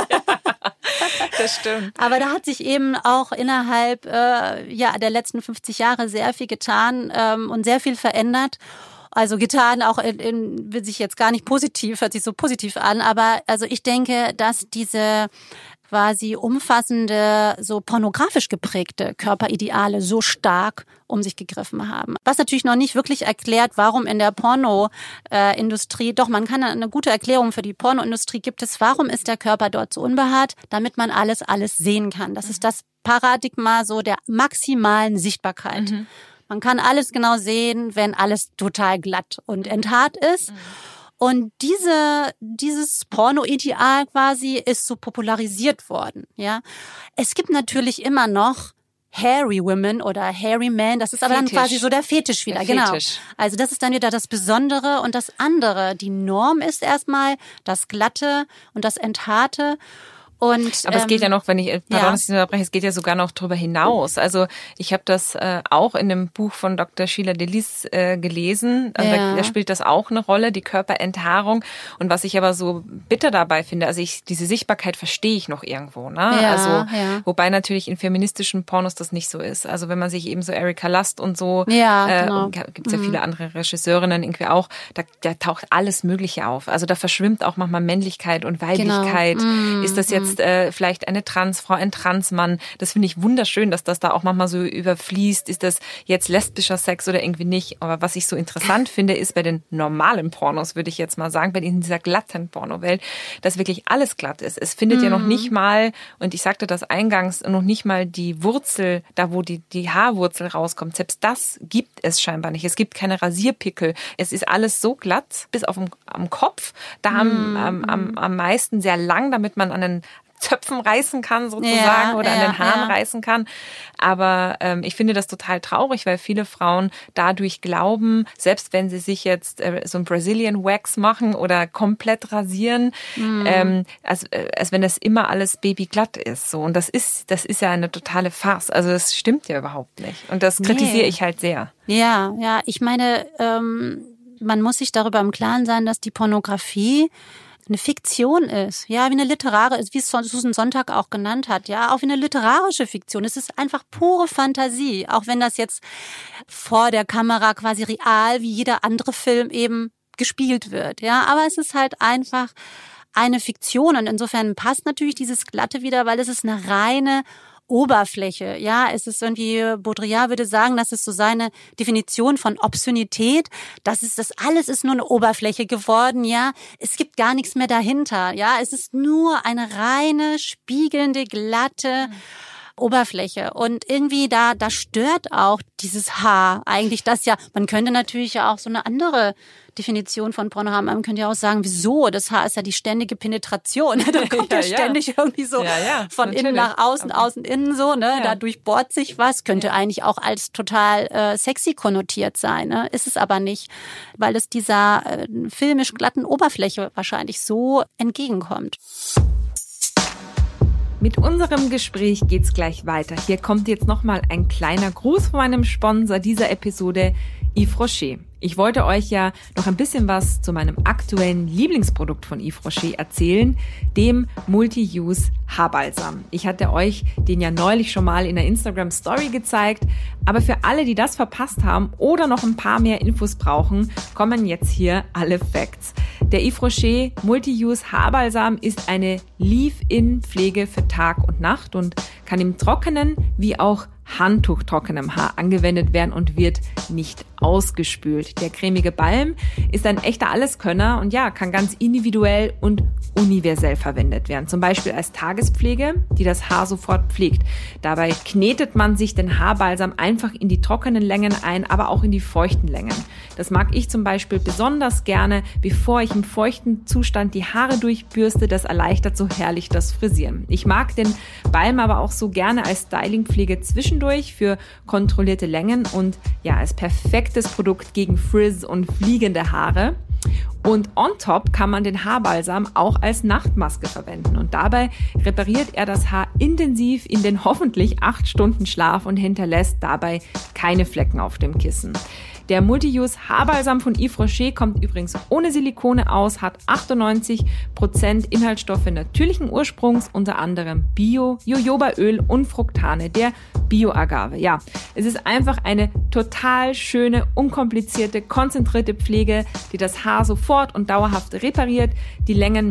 Das stimmt. Aber da hat sich eben auch innerhalb äh, ja der letzten fünfzig Jahre sehr viel getan ähm, und sehr viel verändert. Also getan, auch in, in, will sich jetzt gar nicht positiv, hört sich so positiv an, aber also ich denke, dass diese quasi umfassende, so pornografisch geprägte Körperideale so stark um sich gegriffen haben. Was natürlich noch nicht wirklich erklärt, warum in der Pornoindustrie, äh, doch man kann eine gute Erklärung für die Pornoindustrie gibt es, warum ist der Körper dort so unbehaart, damit man alles, alles sehen kann. Das ist das Paradigma so der maximalen Sichtbarkeit. Mhm. Man kann alles genau sehen, wenn alles total glatt und enthaart ist. Mhm. Und diese, dieses Porno-Ideal quasi ist so popularisiert worden, ja. Es gibt natürlich immer noch Hairy Women oder Hairy Men, das ist aber Fetisch. Dann quasi so der Fetisch wieder, der Fetisch. Genau. Also das ist dann wieder das Besondere und das andere. Die Norm ist erstmal das Glatte und das Enthaarte. Und, aber ähm, es geht ja noch, wenn ich, pardon, ja. dass ich unterbreche, es geht ja sogar noch darüber hinaus. Also ich habe das äh, auch in dem Buch von Doktor Sheila Delis äh, gelesen. Also ja. da, da spielt das auch eine Rolle, die Körperenthaarung. Und was ich aber so bitter dabei finde, also ich diese Sichtbarkeit verstehe ich noch irgendwo. Ne? Ja, also ja. wobei natürlich in feministischen Pornos das nicht so ist. Also wenn man sich eben so Erika Lust und so, ja, äh, genau. gibt es ja viele andere Regisseurinnen irgendwie auch, da, da taucht alles Mögliche auf. Also da verschwimmt auch manchmal Männlichkeit und Weiblichkeit. Genau. Mm, ist das jetzt Äh, vielleicht eine Transfrau, ein Transmann. Das finde ich wunderschön, dass das da auch manchmal so überfließt. Ist das jetzt lesbischer Sex oder irgendwie nicht? Aber was ich so interessant finde, ist bei den normalen Pornos, würde ich jetzt mal sagen, bei in dieser glatten Pornowelt, dass wirklich alles glatt ist. Es findet mm. ja noch nicht mal, und ich sagte das eingangs, noch nicht mal die Wurzel, da wo die, die Haarwurzel rauskommt. Selbst das gibt es scheinbar nicht. Es gibt keine Rasierpickel. Es ist alles so glatt, bis auf dem, am Kopf, da mm. am, am, am, am meisten sehr lang, damit man an den Zöpfen reißen kann sozusagen ja, oder ja, an den Haaren ja. reißen kann. Aber ähm, ich finde das total traurig, weil viele Frauen dadurch glauben, selbst wenn sie sich jetzt äh, so ein Brazilian Wax machen oder komplett rasieren, mm. ähm, als, äh, als wenn das immer alles babyglatt ist. So. Und das ist, das ist ja eine totale Farce. Also das stimmt ja überhaupt nicht. Und das kritisiere nee. ich halt sehr. Ja, ja. Ich meine, ähm, man muss sich darüber im Klaren sein, dass die Pornografie eine Fiktion ist, ja, wie eine literarische, wie es Susan Sontag auch genannt hat, ja, auch wie eine literarische Fiktion. Es ist einfach pure Fantasie, auch wenn das jetzt vor der Kamera quasi real wie jeder andere Film eben gespielt wird, ja, aber es ist halt einfach eine Fiktion und insofern passt natürlich dieses Glatte wieder, weil es ist eine reine Oberfläche, ja, es ist irgendwie, Baudrillard würde sagen, das ist so seine Definition von Obszönität, das ist, das alles ist nur eine Oberfläche geworden, ja, es gibt gar nichts mehr dahinter, ja, es ist nur eine reine, spiegelnde, glatte Oberfläche und irgendwie da, da stört auch dieses Haar eigentlich das ja, man könnte natürlich ja auch so eine andere Definition von Porno haben. Man könnte ja auch sagen, wieso? Das Haar ist ja die ständige Penetration. Da kommt ja, ja ständig ja. irgendwie so ja, ja, von natürlich. Innen nach außen, okay. außen, innen so. Ne? Ja. Da durchbohrt sich was. Könnte ja. eigentlich auch als total äh, sexy konnotiert sein. Ne? Ist es aber nicht, weil es dieser äh, filmisch glatten Oberfläche wahrscheinlich so entgegenkommt. Mit unserem Gespräch geht's gleich weiter. Hier kommt jetzt nochmal ein kleiner Gruß von meinem Sponsor dieser Episode, Yves Rocher. Ich wollte euch ja noch ein bisschen was zu meinem aktuellen Lieblingsprodukt von Yves Rocher erzählen, dem Multi-Use Haarbalsam. Ich hatte euch den ja neulich schon mal in der Instagram-Story gezeigt, aber für alle, die das verpasst haben oder noch ein paar mehr Infos brauchen, kommen jetzt hier alle Facts. Der Yves Rocher Multi-Use Haarbalsam ist eine Leave-In-Pflege für Tag und Nacht und kann im trockenen wie auch handtuchtrockenem Haar angewendet werden und wird nicht ausgespült. Der cremige Balm ist ein echter Alleskönner und ja, kann ganz individuell und universell verwendet werden. Zum Beispiel als Tagespflege, die das Haar sofort pflegt. Dabei knetet man sich den Haarbalsam einfach in die trockenen Längen ein, aber auch in die feuchten Längen. Das mag ich zum Beispiel besonders gerne, bevor ich im feuchten Zustand die Haare durchbürste. Das erleichtert so herrlich das Frisieren. Ich mag den Balm aber auch so gerne als Stylingpflege zwischendurch für kontrollierte Längen und ja, als perfektes Produkt gegen Frizz und fliegende Haare. Und on top kann man den Haarbalsam auch als Nachtmaske verwenden. Und dabei repariert er das Haar intensiv in den hoffentlich acht Stunden Schlaf und hinterlässt dabei keine Flecken auf dem Kissen. Der Multi-Use Haarbalsam von Yves Rocher kommt übrigens ohne Silikone aus, hat achtundneunzig Prozent Inhaltsstoffe natürlichen Ursprungs, unter anderem Bio, Jojobaöl und Fructane, der Bio-Agave. Ja, es ist einfach eine total schöne, unkomplizierte, konzentrierte Pflege, die das Haar sofort und dauerhaft repariert, die Längen mit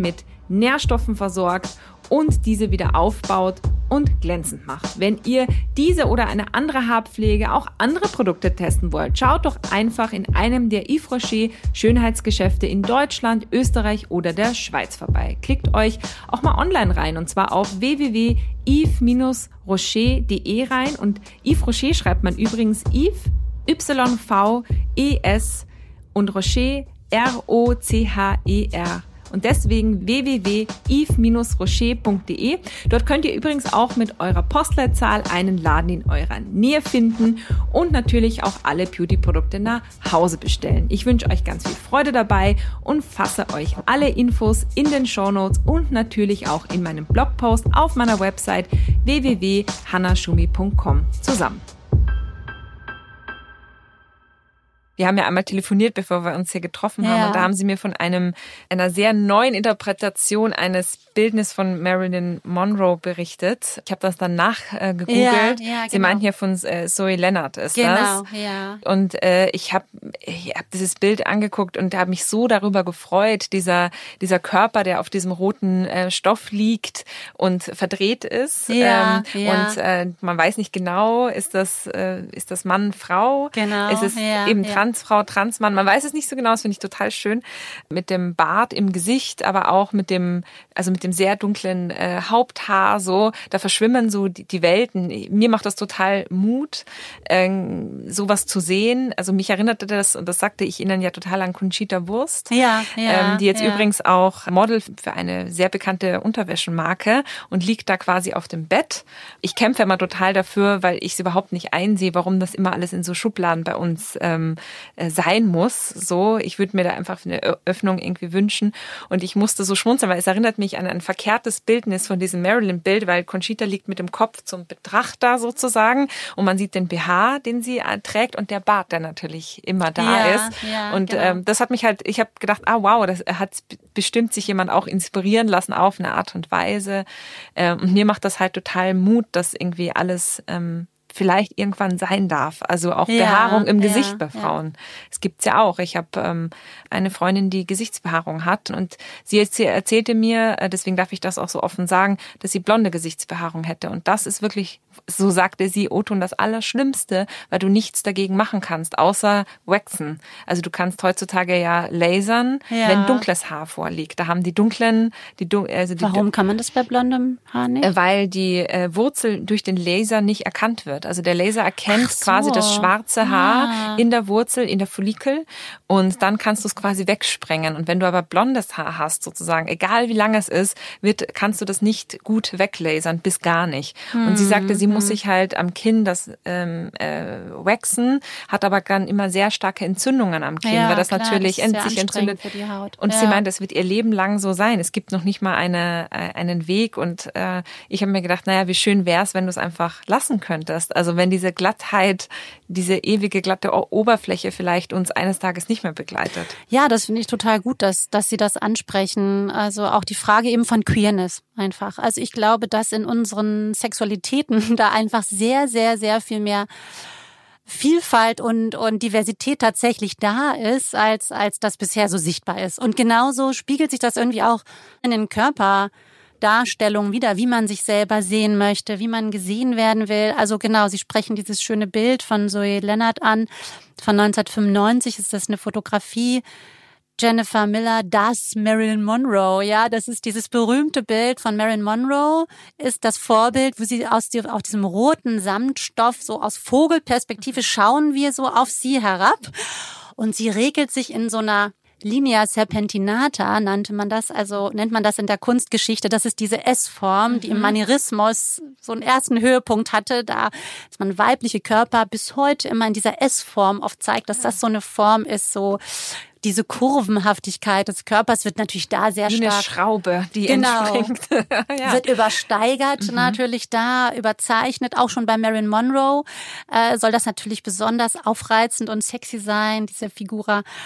Nährstoffen versorgt und diese wieder aufbaut und glänzend macht. Wenn ihr diese oder eine andere Haarpflege, auch andere Produkte testen wollt, schaut doch einfach in einem der Yves Rocher Schönheitsgeschäfte in Deutschland, Österreich oder der Schweiz vorbei. Klickt euch auch mal online rein und zwar auf w w w punkt yves rocher punkt d e rein und Yves Rocher schreibt man übrigens Yves, Y V E S und Rocher, R O C H E R. Und deswegen w w w punkt yves rocher punkt d e. Dort könnt ihr übrigens auch mit eurer Postleitzahl einen Laden in eurer Nähe finden und natürlich auch alle Beauty-Produkte nach Hause bestellen. Ich wünsche euch ganz viel Freude dabei und fasse euch alle Infos in den Shownotes und natürlich auch in meinem Blogpost auf meiner Website w w w punkt hanna schumi punkt com zusammen. Wir haben ja einmal telefoniert, bevor wir uns hier getroffen haben. Ja. Und da haben sie mir von einem einer sehr neuen Interpretation eines Bildnisses von Marilyn Monroe berichtet. Ich habe das dann nachgegoogelt. Äh, ja, ja, genau. Sie meinten ja von äh, Zoe Leonard ist genau, das. Genau, ja. Und äh, ich habe ich hab dieses Bild angeguckt und habe mich so darüber gefreut. Dieser dieser Körper, der auf diesem roten äh, Stoff liegt und verdreht ist. Ja, ähm, ja. Und äh, man weiß nicht genau, ist das äh, ist das Mann, Frau? Genau. Ist es ja, eben ja. Transfrau, Transmann, man weiß es nicht so genau, das finde ich total schön. Mit dem Bart im Gesicht, aber auch mit dem, also mit dem sehr dunklen äh, Haupthaar, so, da verschwimmen so die, die Welten. Mir macht das total Mut, äh, sowas zu sehen. Also mich erinnerte das, und das sagte ich Ihnen ja total an Conchita Wurst, ja, ja, ähm, die jetzt ja. übrigens auch Model für eine sehr bekannte Unterwäschenmarke und liegt da quasi auf dem Bett. Ich kämpfe immer total dafür, weil ich es überhaupt nicht einsehe, warum das immer alles in so Schubladen bei uns ähm, sein muss. So, ich würde mir da einfach eine Öffnung irgendwie wünschen. Und ich musste so schmunzeln, weil es erinnert mich an ein verkehrtes Bildnis von diesem Marilyn-Bild, weil Conchita liegt mit dem Kopf zum Betrachter sozusagen und man sieht den B H, den sie trägt und der Bart, der natürlich immer da ja, ist. Ja, und genau. ähm, das hat mich halt, ich habe gedacht, ah wow, das hat bestimmt sich jemand auch inspirieren lassen auf eine Art und Weise. Ähm, und mir macht das halt total Mut, dass irgendwie alles ähm, vielleicht irgendwann sein darf. Also auch ja, Behaarung im Gesicht ja, bei Frauen. Ja. Es gibt's ja auch. Ich habe ähm, eine Freundin, die Gesichtsbehaarung hat und sie erzählte mir, deswegen darf ich das auch so offen sagen, dass sie blonde Gesichtsbehaarung hätte. Und das ist wirklich, so sagte sie, Oton, das Allerschlimmste, weil du nichts dagegen machen kannst, außer waxen. Also du kannst heutzutage ja lasern, ja. wenn dunkles Haar vorliegt. Da haben die dunklen... die also die Warum kann man das bei blondem Haar nicht? Weil die äh, Wurzel durch den Laser nicht erkannt wird. Also der Laser erkennt so. quasi das schwarze Haar ah. in der Wurzel, in der Follikel und dann kannst du es quasi wegsprengen. Und wenn du aber blondes Haar hast sozusagen, egal wie lang es ist, wird, kannst du das nicht gut weglasern, bis gar nicht. Hm. Und sie sagte, sie hm. muss sich halt am Kinn das ähm, äh, waxen, hat aber dann immer sehr starke Entzündungen am Kinn, ja, weil das klar, natürlich das ist sich entzündet. Für die Haut. Und ja. sie meint, das wird ihr Leben lang so sein. Es gibt noch nicht mal eine, einen Weg. Und äh, ich habe mir gedacht, naja, wie schön wäre es, wenn du es einfach lassen könntest. Also wenn diese Glattheit, diese ewige glatte Oberfläche vielleicht uns eines Tages nicht mehr begleitet. Ja, das finde ich total gut, dass, dass Sie das ansprechen. Also auch die Frage eben von Queerness einfach. Also ich glaube, dass in unseren Sexualitäten da einfach sehr, sehr, sehr viel mehr Vielfalt und und Diversität tatsächlich da ist, als als das bisher so sichtbar ist. Und genauso spiegelt sich das irgendwie auch in den Körperdarstellungen wieder, wie man sich selber sehen möchte, wie man gesehen werden will. Also genau, Sie sprechen dieses schöne Bild von Zoe Leonard an, von neunzehnhundertfünfundneunzig ist das eine Fotografie. Jennifer Miller, das Marilyn Monroe, ja, das ist dieses berühmte Bild von Marilyn Monroe, ist das Vorbild, wo sie aus, die, aus diesem roten Samtstoff, so aus Vogelperspektive schauen wir so auf sie herab und sie regelt sich in so einer Linea serpentinata, nannte man das, also nennt man das in der Kunstgeschichte. Das ist diese S-Form, die im Manierismus so einen ersten Höhepunkt hatte, da dass man weibliche Körper bis heute immer in dieser S-Form oft zeigt, dass das so eine Form ist, so diese Kurvenhaftigkeit des Körpers wird natürlich da sehr Wie stark. eine Schraube, die genau, entspringt. ja. Wird übersteigert mhm. natürlich da, überzeichnet. Auch schon bei Marilyn Monroe äh, soll das natürlich besonders aufreizend und sexy sein, diese Figura.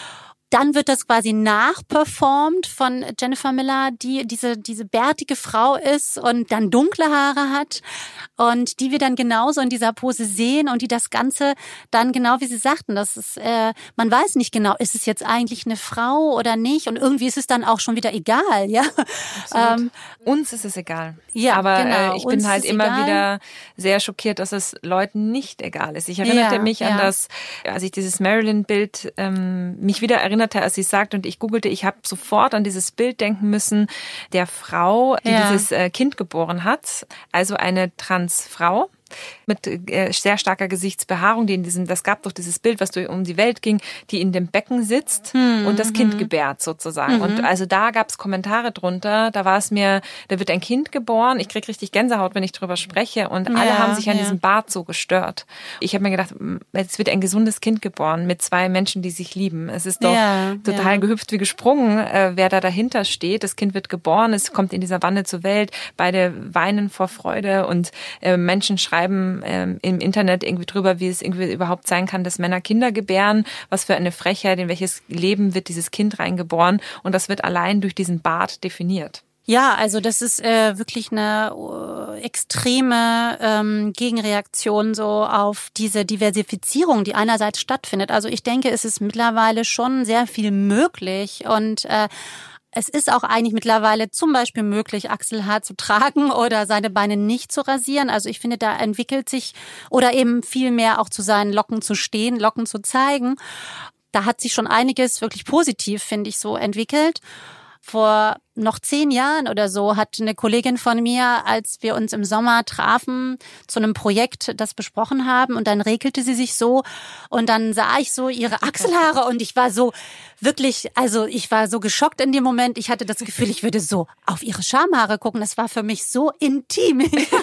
Dann wird das quasi nachperformt von Jennifer Miller, die diese diese bärtige Frau ist und dann dunkle Haare hat und die wir dann genauso in dieser Pose sehen und die das Ganze dann genau wie Sie sagten, das ist äh, man weiß nicht genau, ist es jetzt eigentlich eine Frau oder nicht und irgendwie ist es dann auch schon wieder egal, ja. Ähm, Uns ist es egal. Ja, aber genau. äh, ich bin Uns halt ist immer egal. wieder sehr schockiert, dass es Leuten nicht egal ist. Ich erinnerte Ja, mich an ja. das, als ich dieses Marilyn-Bild ähm, mich wieder erinnerte, als sie es sagte und ich googelte, ich habe sofort an dieses Bild denken müssen, der Frau, die Ja. dieses äh, Kind geboren hat, also eine Transfrau mit äh, sehr starker Gesichtsbehaarung, die in diesem, das gab doch dieses Bild, was durch um die Welt ging, die in dem Becken sitzt hm, und das Kind hm. gebärt sozusagen. Mhm. Und also da gab es Kommentare drunter, da war es mir, da wird ein Kind geboren, ich krieg richtig Gänsehaut, wenn ich drüber spreche und alle Ja, haben sich an ja. diesem Bart so gestört. Ich habe mir gedacht, jetzt wird ein gesundes Kind geboren mit zwei Menschen, die sich lieben. Es ist doch Ja, total ja. gehüpft wie gesprungen, äh, wer da dahinter steht. Das Kind wird geboren, es kommt in dieser Wanne zur Welt, beide weinen vor Freude und äh, Menschen schreiben äh, im Internet irgendwie drüber, wie es irgendwie überhaupt sein kann, dass Männer Kinder gebären, was für eine Frechheit, in welches Leben wird dieses Kind reingeboren und das wird allein durch diesen Bart definiert. Ja, also das ist äh, wirklich eine äh, extreme ähm, Gegenreaktion so auf diese Diversifizierung, die einerseits stattfindet. Also ich denke, es ist mittlerweile schon sehr viel möglich und äh, es ist auch eigentlich mittlerweile zum Beispiel möglich, Achselhaar zu tragen oder seine Beine nicht zu rasieren. Also ich finde, da entwickelt sich oder eben viel mehr auch zu seinen Locken zu stehen, Locken zu zeigen. Da hat sich schon einiges wirklich positiv, finde ich, so entwickelt. Vor noch zehn Jahren oder so hat eine Kollegin von mir, als wir uns im Sommer trafen, zu einem Projekt das besprochen haben und dann regelte sie sich so und dann sah ich so ihre Achselhaare und ich war so wirklich, also ich war so geschockt in dem Moment. Ich hatte das Gefühl, ich würde so auf ihre Schamhaare gucken. Das war für mich so intim.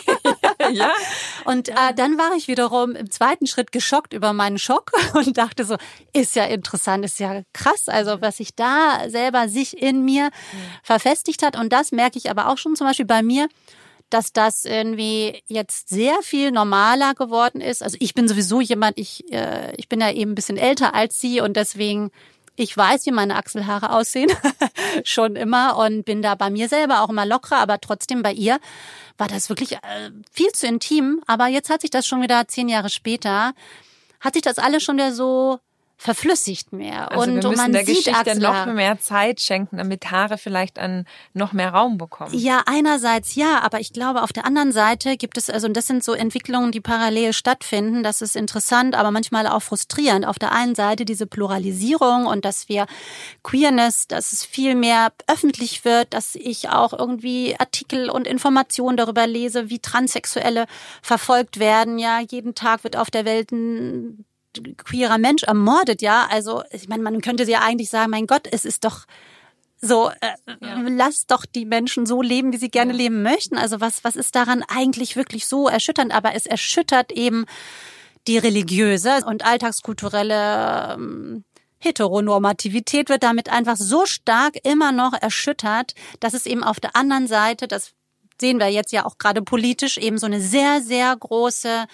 Ja. Und äh, dann war ich wiederum im zweiten Schritt geschockt über meinen Schock und dachte so, ist ja interessant, ist ja krass, also was sich da selber sich in mir verfestigt hat. Und das merke ich aber auch schon zum Beispiel bei mir, dass das irgendwie jetzt sehr viel normaler geworden ist. Also ich bin sowieso jemand, ich äh, ich bin ja eben ein bisschen älter als Sie und deswegen, ich weiß, wie meine Achselhaare aussehen, schon immer und bin da bei mir selber auch immer lockerer, aber trotzdem bei ihr war das wirklich äh, viel zu intim. Aber jetzt hat sich das schon wieder zehn Jahre später, hat sich das alles schon wieder so verflüssigt mehr. Also und, wir und müssen man der sieht Geschichte Achselhaare. noch mehr Zeit schenken, damit Haare vielleicht an noch mehr Raum bekommen. Ja, einerseits ja, aber ich glaube, auf der anderen Seite gibt es, also und das sind so Entwicklungen, die parallel stattfinden. Das ist interessant, aber manchmal auch frustrierend. Auf der einen Seite diese Pluralisierung und dass wir Queerness, dass es viel mehr öffentlich wird, dass ich auch irgendwie Artikel und Informationen darüber lese, wie Transsexuelle verfolgt werden. Ja, jeden Tag wird auf der Welt ein queerer Mensch ermordet, ja. Also ich meine, man könnte ja eigentlich sagen, mein Gott, es ist doch so, äh, ja. Lasst doch die Menschen so leben, wie sie gerne ja. leben möchten. Also was, was ist daran eigentlich wirklich so erschütternd? Aber es erschüttert eben die religiöse und alltagskulturelle ähm, Heteronormativität wird damit einfach so stark immer noch erschüttert, dass es eben auf der anderen Seite, das sehen wir jetzt ja auch gerade politisch, eben so eine sehr, sehr große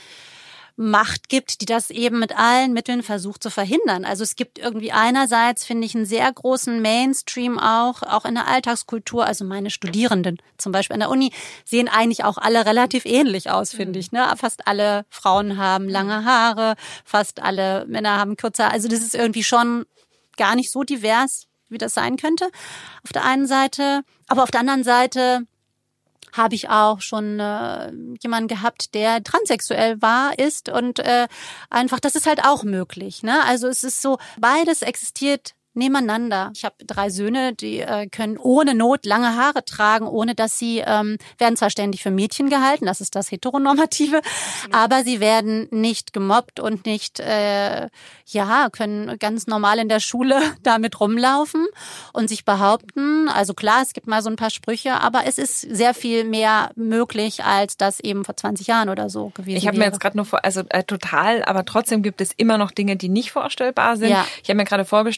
Macht gibt, die das eben mit allen Mitteln versucht zu verhindern. Also es gibt irgendwie einerseits, finde ich, einen sehr großen Mainstream auch, auch in der Alltagskultur. Also meine Studierenden zum Beispiel an der Uni sehen eigentlich auch alle relativ ähnlich aus, finde ich. Ne? Fast alle Frauen haben lange Haare, fast alle Männer haben kürzer. Also das ist irgendwie schon gar nicht so divers, wie das sein könnte. Auf der einen Seite, aber auf der anderen Seite habe ich auch schon äh, jemanden gehabt, der transsexuell war, ist und äh, einfach, das ist halt auch möglich. Ne? Also es ist so, beides existiert nebeneinander. Ich habe drei Söhne, die äh, können ohne Not lange Haare tragen, ohne dass sie, ähm, werden zwar ständig für Mädchen gehalten, das ist das Heteronormative, absolut, aber sie werden nicht gemobbt und nicht, äh, ja, können ganz normal in der Schule damit rumlaufen und sich behaupten. Also klar, es gibt mal so ein paar Sprüche, aber es ist sehr viel mehr möglich, als das eben vor zwanzig Jahren oder so gewesen Ich habe mir jetzt gerade nur vor, also äh, total, aber trotzdem gibt es immer noch Dinge, die nicht vorstellbar sind. Ja. Ich habe mir gerade vorgestellt, wie ich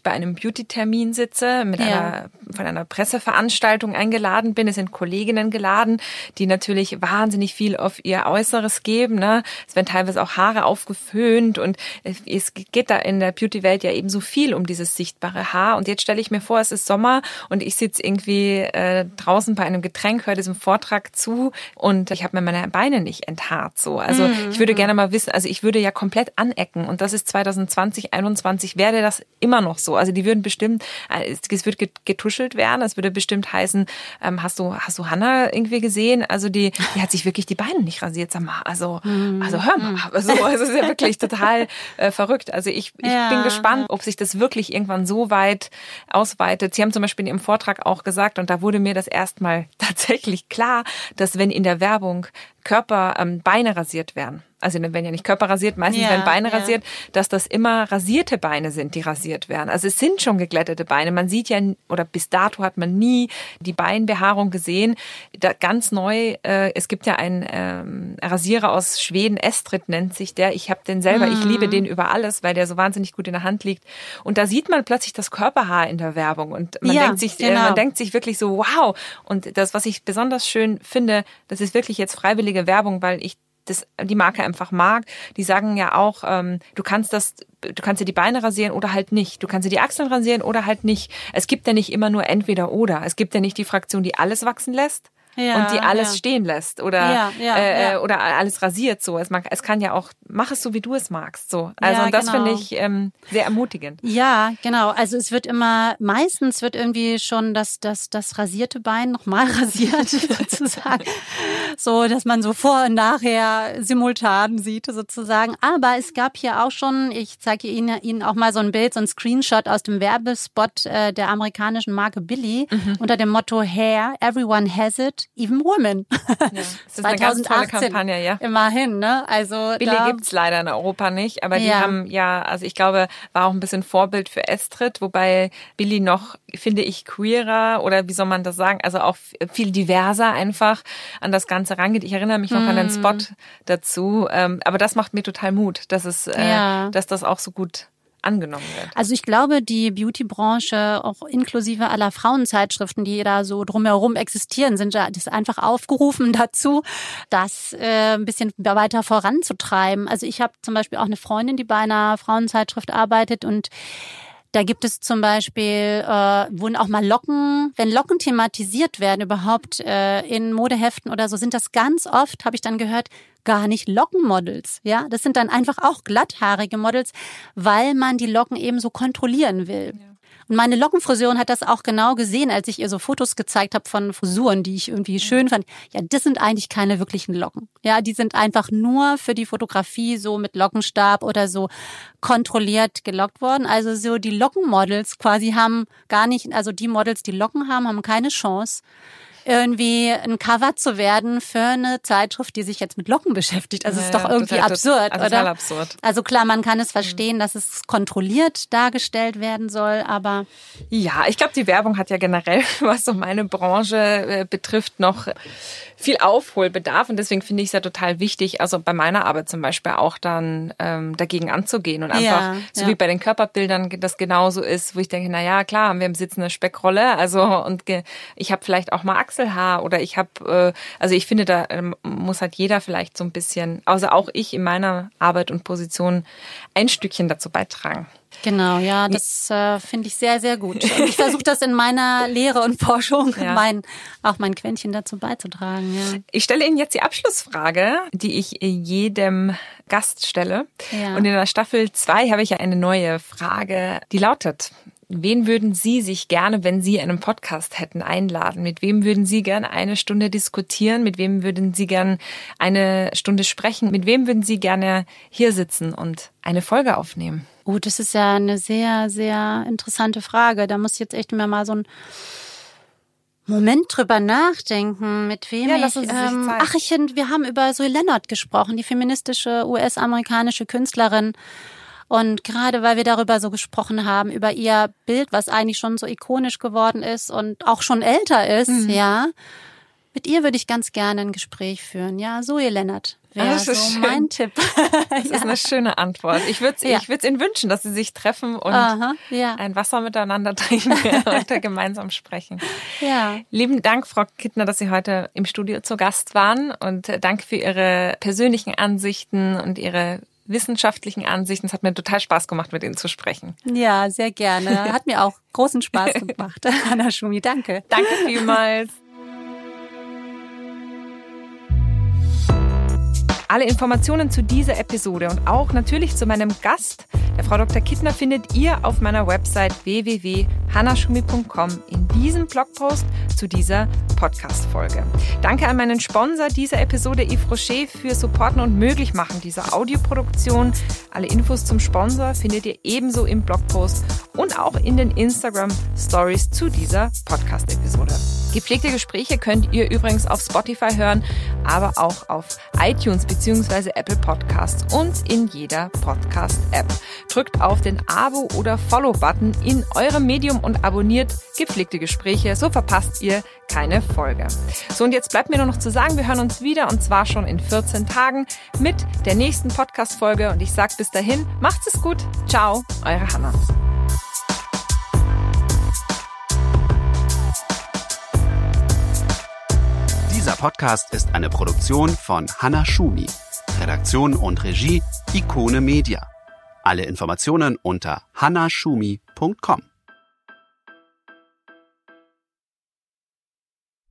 bei einem Beauty-Termin sitze, mit ja. einer von einer Presseveranstaltung eingeladen bin. Es sind Kolleginnen geladen, die natürlich wahnsinnig viel auf ihr Äußeres geben. Ne? Es werden teilweise auch Haare aufgeföhnt und es geht da in der Beauty-Welt ja eben so viel um dieses sichtbare Haar. Und jetzt stelle ich mir vor, es ist Sommer und ich sitze irgendwie äh, draußen bei einem Getränk, höre diesem Vortrag zu und ich habe mir meine Beine nicht enthaart. So. Also mhm. ich würde gerne mal wissen, also ich würde ja komplett anecken und das ist zwanzig zwanzig, einundzwanzig werde das immer noch so. Also die würden bestimmt, es wird getuschelt werden, es würde bestimmt heißen, ähm, hast du hast du Hannah irgendwie gesehen? Also die, die hat sich wirklich die Beine nicht rasiert, sag mal. Also, also hör mal, also, also es ist ja wirklich total äh, verrückt. Also ich, ich ja. bin gespannt, ob sich das wirklich irgendwann so weit ausweitet. Sie haben zum Beispiel in Ihrem Vortrag auch gesagt, und da wurde mir das erstmal tatsächlich klar, dass wenn in der Werbung Körper, ähm, Beine rasiert werden, also wenn ja nicht Körper rasiert, meistens ja, werden Beine ja. rasiert, dass das immer rasierte Beine sind, die rasiert werden. Also es sind schon geglättete Beine. Man sieht ja, oder bis dato hat man nie die Beinbehaarung gesehen. Da ganz neu, äh, es gibt ja einen ähm, Rasierer aus Schweden, Estrid nennt sich der. Ich habe den selber, mhm. ich liebe den über alles, weil der so wahnsinnig gut in der Hand liegt. Und da sieht man plötzlich das Körperhaar in der Werbung und man ja, denkt sich, genau. äh, man denkt sich wirklich so, wow. Und das, was ich besonders schön finde, das ist wirklich jetzt freiwillige Werbung, weil ich das die Marke einfach mag. Die sagen ja auch, ähm, du kannst das, du kannst dir die Beine rasieren oder halt nicht. Du kannst dir die Achseln rasieren oder halt nicht. Es gibt ja nicht immer nur entweder oder. Es gibt ja nicht die Fraktion, die alles wachsen lässt. Ja, und die alles ja. stehen lässt oder ja, ja, äh, ja. oder alles rasiert so. Es, man, es kann ja auch, mach es so, wie du es magst. So. Also ja, und das genau. finde ich ähm, sehr ermutigend. Ja, genau. Also es wird immer, meistens wird irgendwie schon das, das, das rasierte Bein nochmal rasiert sozusagen. So, dass man so vor und nachher simultan sieht sozusagen. Aber es gab hier auch schon, ich zeige Ihnen, Ihnen auch mal so ein Bild, so ein Screenshot aus dem Werbespot äh, der amerikanischen Marke Billy mhm. unter dem Motto Hair, everyone has it. Even Women. Ja, das ist eine ganz tolle Kampagne, ja. Immerhin, ne? Also Billy gibt's leider in Europa nicht, aber die ja. haben ja, also ich glaube, war auch ein bisschen Vorbild für Estrid, wobei Billy noch, finde ich, queerer oder wie soll man das sagen, also auch viel diverser einfach an das Ganze rangeht. Ich erinnere mich noch hm. an den Spot dazu, aber das macht mir total Mut, dass es, ja. dass das auch so gut angenommen wird. Also ich glaube, die Beauty-Branche, auch inklusive aller Frauenzeitschriften, die da so drumherum existieren, sind ja das einfach aufgerufen dazu, das äh, ein bisschen weiter voranzutreiben. Also ich habe zum Beispiel auch eine Freundin, die bei einer Frauenzeitschrift arbeitet und da gibt es zum Beispiel, äh, wurden auch mal Locken, wenn Locken thematisiert werden überhaupt äh, in Modeheften oder so, sind das ganz oft, habe ich dann gehört, gar nicht Lockenmodels. Ja, das sind dann einfach auch glatthaarige Models, weil man die Locken eben so kontrollieren will. Ja. Und meine Lockenfriseurin hat das auch genau gesehen, als ich ihr so Fotos gezeigt habe von Frisuren, die ich irgendwie schön fand. Ja, das sind eigentlich keine wirklichen Locken. Ja, die sind einfach nur für die Fotografie so mit Lockenstab oder so kontrolliert gelockt worden. Also so die Lockenmodels quasi haben gar nicht, also die Models, die Locken haben, haben keine Chance, irgendwie ein Cover zu werden für eine Zeitschrift, die sich jetzt mit Locken beschäftigt. Also es ja, ist doch irgendwie total, absurd, total, oder? Absurd. Also klar, man kann es verstehen, dass es kontrolliert dargestellt werden soll, aber... Ja, ich glaube, die Werbung hat ja generell, was so meine Branche äh, betrifft, noch viel Aufholbedarf und deswegen finde ich es ja total wichtig, also bei meiner Arbeit zum Beispiel auch dann ähm, dagegen anzugehen und einfach, ja, so ja. wie bei den Körperbildern das genauso ist, wo ich denke, na ja, klar, haben wir im Sitz eine Speckrolle, also und ge- ich habe vielleicht auch mal Achselhaar oder ich habe, äh, also ich finde, da äh, muss halt jeder vielleicht so ein bisschen, also auch ich in meiner Arbeit und Position ein Stückchen dazu beitragen. Genau, ja, das äh, finde ich sehr, sehr gut. Und ich versuche das in meiner Lehre und Forschung, ja. mein, auch mein Quäntchen dazu beizutragen. Ja. Ich stelle Ihnen jetzt die Abschlussfrage, die ich jedem Gast stelle. Ja. Und in der Staffel zwei habe ich ja eine neue Frage, die lautet: Wen würden Sie sich gerne, wenn Sie einen Podcast hätten, einladen? Mit wem würden Sie gerne eine Stunde diskutieren? Mit wem würden Sie gerne eine Stunde sprechen? Mit wem würden Sie gerne hier sitzen und eine Folge aufnehmen? Oh, das ist ja eine sehr, sehr interessante Frage. Da muss ich jetzt echt mir mal so einen Moment drüber nachdenken, mit wem ja, ich... Ähm, ach, ich, wir haben über Zoe Leonard gesprochen, die feministische U S-amerikanische Künstlerin. Und gerade weil wir darüber so gesprochen haben, über ihr Bild, was eigentlich schon so ikonisch geworden ist und auch schon älter ist, mhm. ja, mit ihr würde ich ganz gerne ein Gespräch führen. Ja, Zoe Leonard wäre so schön. mein Tipp. Das ja. ist eine schöne Antwort. Ich würde es ja. ich würd's Ihnen wünschen, dass Sie sich treffen und Aha, ja. ein Wasser miteinander trinken und gemeinsam sprechen. Ja. Lieben Dank, Frau Kittner, dass Sie heute im Studio zu Gast waren und danke für Ihre persönlichen Ansichten und Ihre wissenschaftlichen Ansichten. Es hat mir total Spaß gemacht, mit Ihnen zu sprechen. Ja, sehr gerne. Hat mir auch großen Spaß gemacht. Hanna Schumi, danke. Danke vielmals. Alle Informationen zu dieser Episode und auch natürlich zu meinem Gast, der Frau Doktor Kittner, findet ihr auf meiner Website w w w punkt hanna schumi punkt com in diesem Blogpost zu dieser Podcast-Folge. Danke an meinen Sponsor dieser Episode, Yves Rocher, für Supporten und Möglichmachen dieser Audioproduktion. Alle Infos zum Sponsor findet ihr ebenso im Blogpost und auch in den Instagram-Stories zu dieser Podcast-Episode. Gepflegte Gespräche könnt ihr übrigens auf Spotify hören, aber auch auf iTunes bzw. Apple Podcasts und in jeder Podcast-App. Drückt auf den Abo- oder Follow-Button in eurem Medium und abonniert Gepflegte Gespräche, so verpasst ihr keine Folge. So, und jetzt bleibt mir nur noch zu sagen, wir hören uns wieder und zwar schon in vierzehn Tagen mit der nächsten Podcast-Folge und ich sage bis dahin, macht's es gut. Ciao, eure Hanna. Dieser Podcast ist eine Produktion von Hanna Schumi. Redaktion und Regie Ikone Media. Alle Informationen unter hanna schumi punkt com.